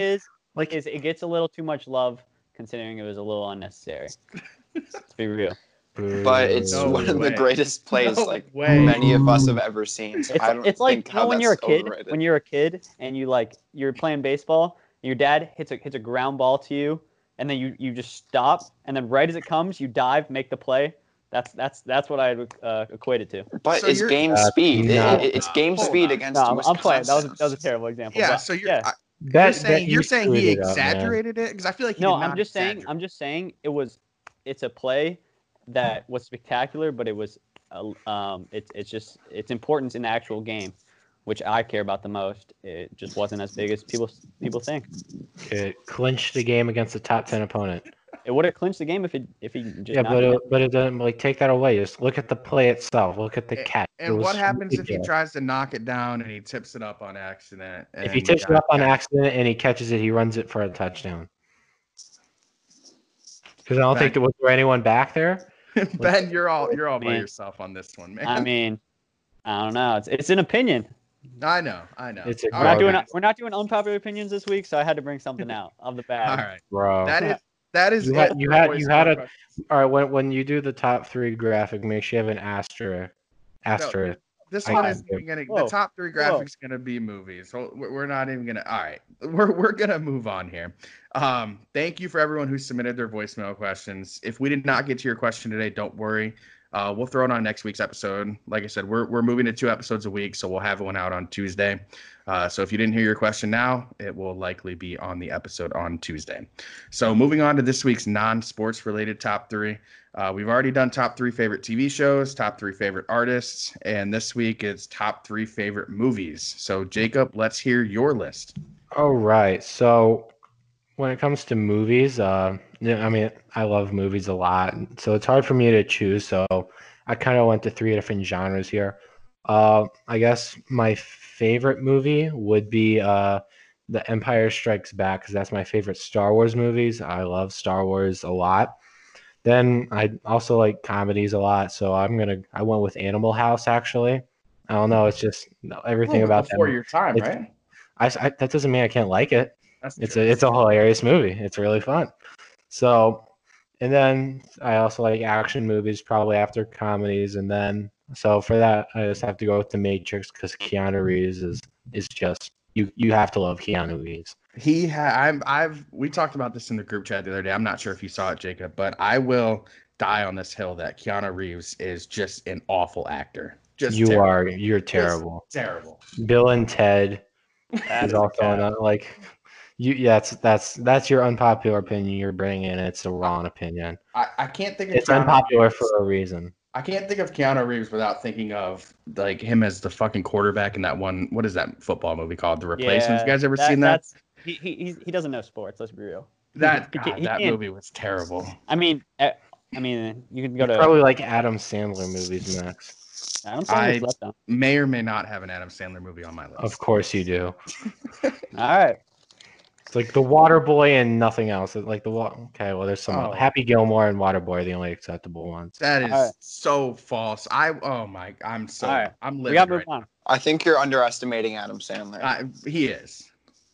Like is it gets a little too much love considering it was a little unnecessary. Let's be real. But it's No one of way. the greatest plays No like way. many of us have ever seen. So It's I don't it's like think you how know when you're a that's kid, overrated. when you're a kid and you like you're playing baseball, and your dad hits a hits a ground ball to you, and then you, you just stop, and then right as it comes, you dive, make the play. That's that's that's what I would uh, equate it to. But So it's you're- game That's speed. It- not- it- it's game Hold speed on. against No, I'm, I'm playing. That was Wisconsin. that was a terrible example. Yeah, but so you're, yeah. I, that, you're that saying you you're saying he screwed it up, man. exaggerated it because I feel like he No, did not I'm just saying. exaggerate. I'm just saying it was. It's a play that was spectacular, but it was. Uh, um, it's it's just its importance in the actual game, which I care about the most. It just wasn't as big as people people think. It clinched the game against the top ten opponent. It would have clinched the game if it if he just Yeah, knocked but it it, but it doesn't like take that away. Just look at the play itself. Look at the A- catch. It And was what happens if he ridiculous. tries to knock it down and he tips it up on accident? If he and tips it got up on catch? accident and he catches it, he runs it for a touchdown. Because I don't think there was there anyone back there. Ben, you're all you're all by Man. yourself on this one, man. I mean, I don't know. It's it's an opinion. I know, I know. It's a All We're not right, doing guys. we're not doing unpopular opinions this week, so I had to bring something out of the bag. All right, Bro, that is that is you it had you for had voice you had note a questions. all right when when you do the top three graphic, make sure you have an asterisk. Asterisk. This I one got is you. gonna Whoa. the top three graphics gonna be movies. So we're we're not even gonna. All right, we're we're gonna move on here. Um, thank you for everyone who submitted their voicemail questions. If we did not get to your question today, don't worry. Uh, we'll throw it on next week's episode. Like I said, we're we're moving to two episodes a week, so we'll have one out on Tuesday. Uh, so if you didn't hear your question now, it will likely be on the episode on Tuesday. So moving on to this week's non-sports related top three. Uh, we've already done top three favorite T V shows, top three favorite artists, and this week it's top three favorite movies. So Jacob, let's hear your list. All right. So when it comes to movies, uh, yeah, I mean, I love movies a lot, so it's hard for me to choose. So I kind of went to three different genres here. Uh, I guess my favorite movie would be uh, The Empire Strikes Back because that's my favorite Star Wars movies. I love Star Wars a lot. Then I also like comedies a lot, so I'm gonna I went with Animal House actually. I don't know, it's just everything about that. before your time, it's- right? I, I that doesn't mean I can't like it. That's It's true. a it's a hilarious movie. It's really fun. So, and then I also like action movies probably after comedies, and then so for that I just have to go with The Matrix because Keanu Reeves is is just you you have to love Keanu Reeves. He had. I've. I've. We talked about this in the group chat the other day. I'm not sure if you saw it, Jacob, but I will die on this hill that Keanu Reeves is just an awful actor. Just You terrible. are you're terrible. Just terrible. Bill and Ted That is is a also cap. another like you. Yeah, that's that's that's your unpopular opinion you're bringing in. It's the wrong opinion. I, I can't think of. It's Keanu unpopular Reeves. for a reason. I can't think of Keanu Reeves without thinking of like him as the fucking quarterback in that one. What is that football movie called? The Replacements. You guys ever seen that? That's, he, he, he's- he doesn't know sports. Let's be real. That He can't- God, he that can't- movie was terrible. I mean, eh, I mean, you can go to. Probably like Adam Sandler movies next. Adam I- Sandler's left on. May or may not have an Adam Sandler movie on my list. Of course you do. All right. It's like The Water Boy and nothing else. It's like the wa- okay, well, there's some Oh. Happy Gilmore and Water Boy are the only acceptable ones. That is All right. so false. I oh my, I'm so All right. I'm We living got to move right on. I think you're underestimating Adam Sandler. I, he is.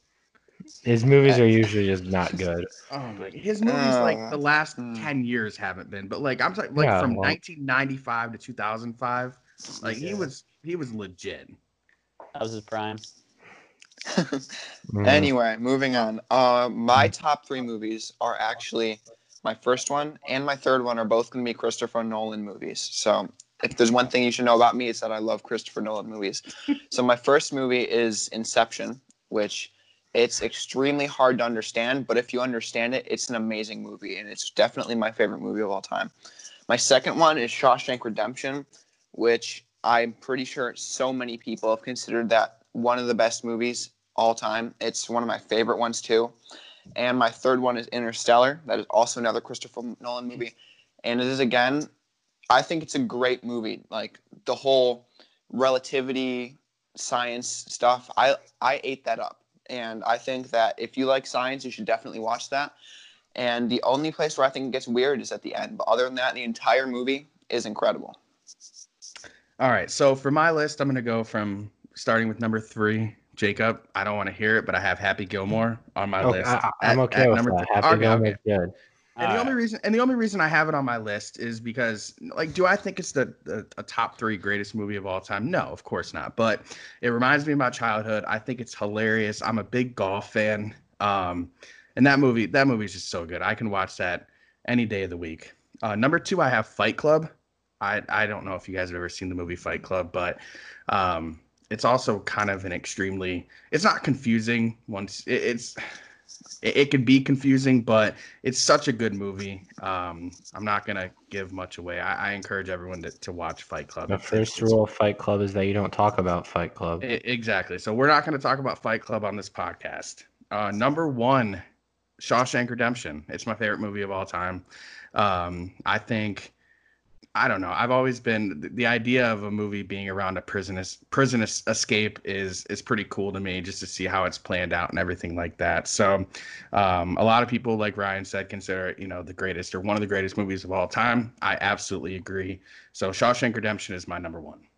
His movies are usually just not good. Oh my! His movies like Uh, the last hmm. ten years haven't been, but like I'm talking like Yeah, from well- nineteen ninety-five to two thousand five, like he Yeah. was he was legit. That was his prime. Mm. Anyway, moving on. Uh, my top three movies are actually my first one and my third one are both going to be Christopher Nolan movies. So if there's one thing you should know about me, it's that I love Christopher Nolan movies. So my first movie is Inception, which it's extremely hard to understand, but if you understand it, it's an amazing movie, and it's definitely my favorite movie of all time. My second one is Shawshank Redemption, which I'm pretty sure so many people have considered that one of the best movies all time. It's one of my favorite ones too. And my third one is Interstellar. That is also another Christopher Nolan movie. And it is, again, I think it's a great movie. Like the whole relativity science stuff, I, I ate that up. And I think that if you like science, you should definitely watch that. And the only place where I think it gets weird is at the end. But other than that, the entire movie is incredible. All right, so for my list, I'm gonna go from starting with number three Jacob, I don't want to hear it, but I have Happy Gilmore on my Okay, list. I, I'm at, okay at with number that. th- Happy okay, Gilmore okay. is good. And the only reason, and the only reason I have it on my list is because, like, do I think it's the, the a top three greatest movie of all time? No, of course not. But it reminds me of my childhood. I think it's hilarious. I'm a big golf fan, um, and that movie, that movie is just so good. I can watch that any day of the week. Uh, number two, I have Fight Club. I I don't know if you guys have ever seen the movie Fight Club, but um, it's also kind of an extremely. It's not confusing once it, it's. It, it can be confusing, but it's such a good movie. Um, I'm not gonna give much away. I, I encourage everyone to, to watch Fight Club. The It's- first it's- rule of Fight Club is that you don't talk about Fight Club. E- Exactly. So we're not going to talk about Fight Club on this podcast. Uh, number one, Shawshank Redemption. It's my favorite movie of all time. Um, I think, I don't know. I've always been the, the idea of a movie being around a prison es- prison es- escape is is pretty cool to me, just to see how it's planned out and everything like that. So, um, a lot of people, like Ryan said, consider it, you know, the greatest or one of the greatest movies of all time. I absolutely agree. So, Shawshank Redemption is my number one.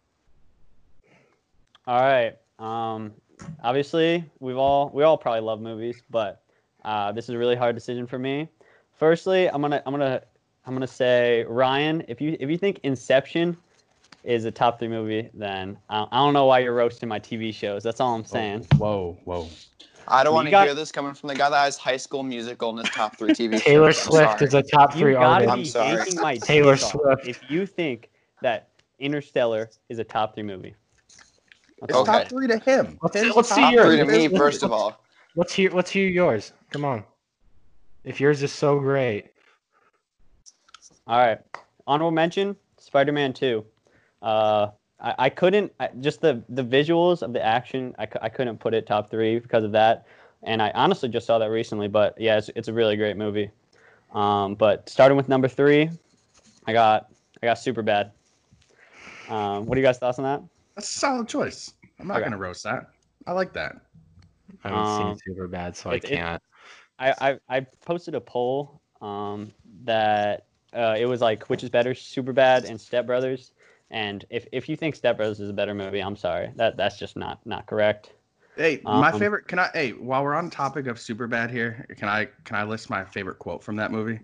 All right. Um, obviously, we've all we all probably love movies, but uh, this is a really hard decision for me. Firstly, I'm gonna I'm gonna I'm gonna say Ryan. If you if you think Inception is a top three movie, then I, I don't know why you're roasting my T V shows. That's all I'm saying. Whoa, whoa. I don't You want to got- hear this coming from the guy that has High School Musical in his top three T V Taylor shows. I'm Swift sorry. is a top three You gotta artist. I'm be sorry. taking my Taylor dick off Swift. if you think that Interstellar is a top three movie. That's It's all I'm Okay. top saying. three to him. Let's, His let's see top yours. Three to three me, first of all. Let's hear let's hear yours. Come on. If yours is so great. All right. Honorable mention: Spider-Man two. Uh, I, I couldn't I, just the the visuals of the action. I, cou- I couldn't put it top three because of that. And I honestly just saw that recently. But yeah, it's, it's a really great movie. Um, but starting with number three, I got I got Superbad. Um, what are you guys' thoughts on that? That's a solid choice. I'm not Okay. gonna roast that. I like that. I haven't Um, seen Super Bad, so it's- I can't. I, I, I posted a poll um, that uh, it was like which is better, Superbad and Step Brothers. And if, if you think Step Brothers is a better movie, I'm sorry, that that's just not not correct. Hey, my Um, favorite. Can I? Hey, while we're on topic of Superbad here, can I can I list my favorite quote from that movie?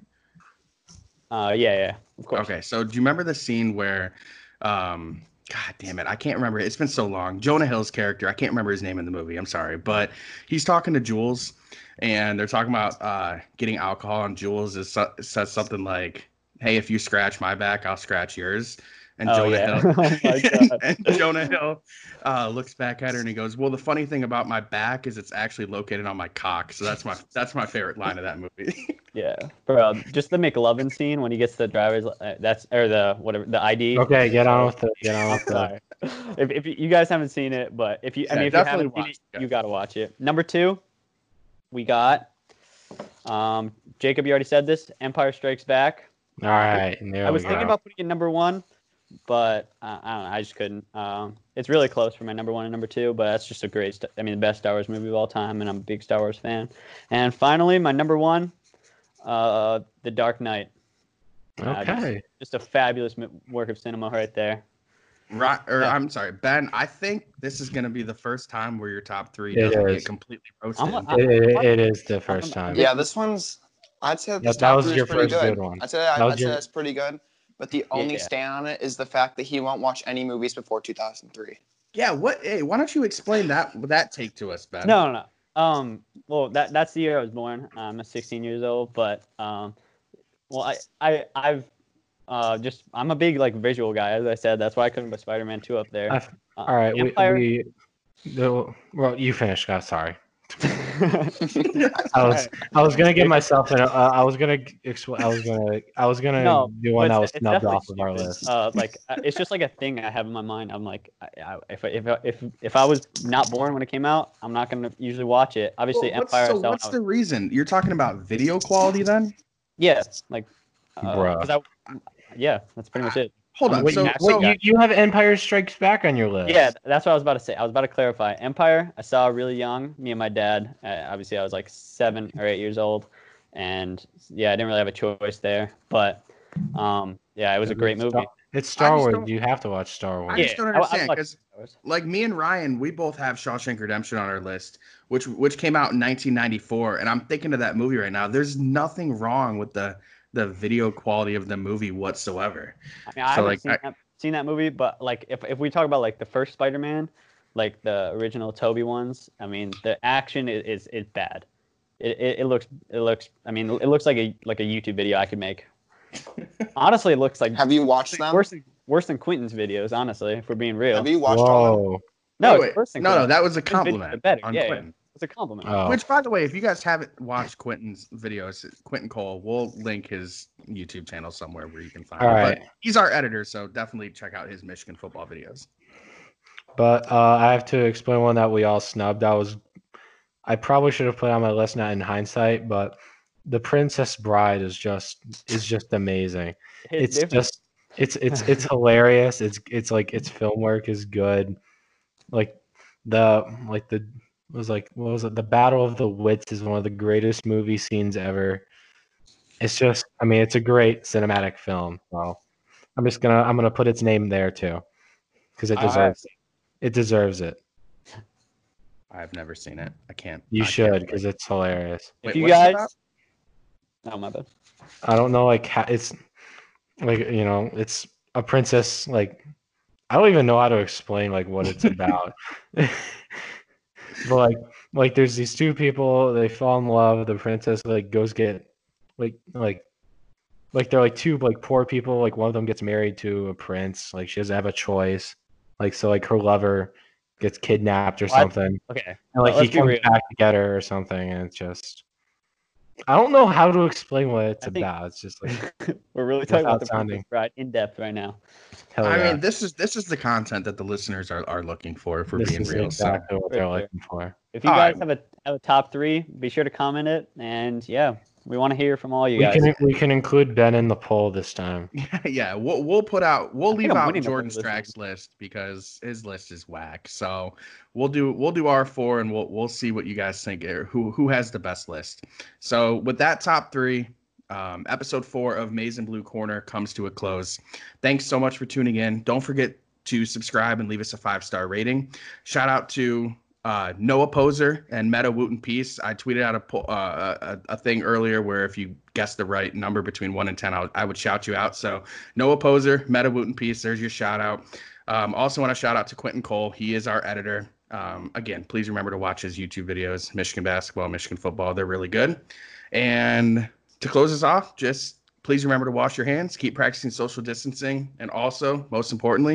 Uh, yeah, yeah, of course. Okay, so do you remember the scene where, um, God damn it, I can't remember. It's been so long. Jonah Hill's character, I can't remember his name in the movie. I'm sorry, but he's talking to Jules, and they're talking about uh, getting alcohol, and Jules is, says something like, "Hey, if you scratch my back, I'll scratch yours." And Oh, Jonah yeah. Hill, Oh, my God. and Jonah Hill uh, looks back at her and he goes, "Well, the funny thing about my back is it's actually located on my cock." So that's my that's my favorite line of that movie. Yeah, bro. Just the McLovin scene when he gets the driver's uh, that's or the whatever the I D. Okay, get on with the get on I'm with the sorry. If if you guys haven't seen it, but if you I Yeah, mean if you definitely haven't seen watch it, it. you gotta watch it. Number two, we got um Jacob. You already said this. Empire Strikes Back. All right. There I was we thinking go. about putting it number one, but uh, I don't know. I just couldn't. Um, it's really close for my number one and number two, but that's just a great. St- I mean, the best Star Wars movie of all time, and I'm a big Star Wars fan. And finally, my number one, uh, The Dark Knight. Uh, just- Okay. just, a fabulous m- work of cinema right there. Right, or Yeah. I'm sorry, Ben. I think this is going to be the first time where your top three It doesn't is. get completely roasted. I'm- I- It, it, it is the first time. Yeah, this one's. I'd say that Yeah, this that top was three your is pretty first good. good one. I'd say That I'd was say your- that's pretty good. But the only Yeah. stand on it is the fact that he won't watch any movies before two thousand three. Yeah, what? Hey, why don't you explain that that take to us, Ben? No, no, no. Um, well, that that's the year I was born. I'm sixteen years old, but um, well, I I I've uh just I'm a big like visual guy, as I said. That's why I couldn't put Spider-Man two up there. I've- Uh, All right. We, Empire. we the, well, you finished. guys. Sorry. I was I was gonna give myself an uh, I was gonna expl- I was gonna I was gonna No, do one but that it's- was it's snubbed definitely off of our stupid. list. Uh, like uh, it's just like a thing I have in my mind. I'm like, I, I, if I- if I- if if I was not born when it came out, I'm not gonna usually watch it. Obviously, Well, what's, Empire. so I saw when what's I was- the reason? You're talking about video quality then? yeah, like, uh, Bruh. 'cause I, yeah, that's pretty much it. Hold I'm on. a Wait, So, you, Max so wait, you, you have Empire Strikes Back on your list. Yeah, that's what I was about to say. I was about to clarify. Empire, I saw really young. Me and my dad. Uh, obviously, I was like seven or eight years old, and yeah, I didn't really have a choice there. But um, yeah, it was a great movie. It's Star just Wars. don't- You have to watch Star Wars. I just don't I- I understand like because, Star Wars. like me and Ryan, we both have Shawshank Redemption on our list, which which came out in nineteen ninety-four, and I'm thinking of that movie right now. There's nothing wrong with the the video quality of the movie whatsoever. I mean, I So, haven't like, seen, I- that, seen that movie, but like if if we talk about like the first Spider-Man, like the original Tobey ones, I mean, the action is is, is bad. It, it it looks it looks. I mean, it looks like a like a YouTube video I could make. Honestly, it looks like Have you watched them? worse than worse than Quentin's videos. Honestly, if we're being real. Have you watched all of them? Whoa. No, Wait, it's wait. worse than no, no, Quentin. that was a Quentin's videos are compliment better. on Yeah, yeah. Quentin. It's a compliment. Oh. Which, by the way, if you guys haven't watched Quentin's videos, Quentin Cole, we'll link his YouTube channel somewhere where you can find All it. right. But he's our editor, so definitely check out his Michigan football videos. But uh, I have to explain one that we all snubbed. I was, I probably should have put it on my list, not in hindsight, but The Princess Bride is just is just amazing. It's different. just it's it's it's hilarious. It's it's like its film work is good. Like the like the it was like what was it? The Battle of the Wits is one of the greatest movie scenes ever. It's just I mean it's a great cinematic film. So I'm just gonna I'm gonna put its name there too because it All right. deserves it. It deserves it. I've never seen it. I can't. You I should can't because wait. it's hilarious. If Wait, you what's it guys, about? oh my bad. I don't know like how, it's like you know it's a princess like I don't even know how to explain like what it's about. But like like there's these two people they fall in love. The princess like goes get like like like they're like two like poor people. Like one of them gets married to a prince. Like she doesn't have a choice. Like so like her lover gets kidnapped or Well, I- something. Okay. And like he Let's be comes real. back to get her or something, and it's just I don't know how to explain what it's I think- about. It's just like We're really talking about without the sounding- Princess Bride in depth right now. hell I yeah. mean, this is this is the content that the listeners are, are looking for. If we're This being is real, exactly what they're For sure. looking for. If you All guys right. have a have a top three, be sure to comment it. And yeah, we want to hear from all you We guys. can we can include Ben in the poll this time. so yeah, we'll we'll put out we'll I think leave I'm out winning the Jordan poll this time. Strack's list because his list is whack. So we'll do we'll do our four and we'll we'll see what you guys think or who who has the best list. So with that top three, um, episode four of Maize and Blue Corner comes to a close. Thanks so much for tuning in. Don't forget to subscribe and leave us a five star rating. Shout out to uh, Noah Poser and Meta Wooten Peace. I tweeted out a, po- uh, a a thing earlier where if you guessed the right number between one and ten, I, I would shout you out. So Noah Poser, Meta Wooten Peace, there's your shout out. Um, also want to shout out to Quentin Cole. He is our editor. Um, again, please remember to watch his YouTube videos, Michigan basketball, Michigan football. They're really good. And to close us off, just please remember to wash your hands, keep practicing social distancing, and also, most importantly,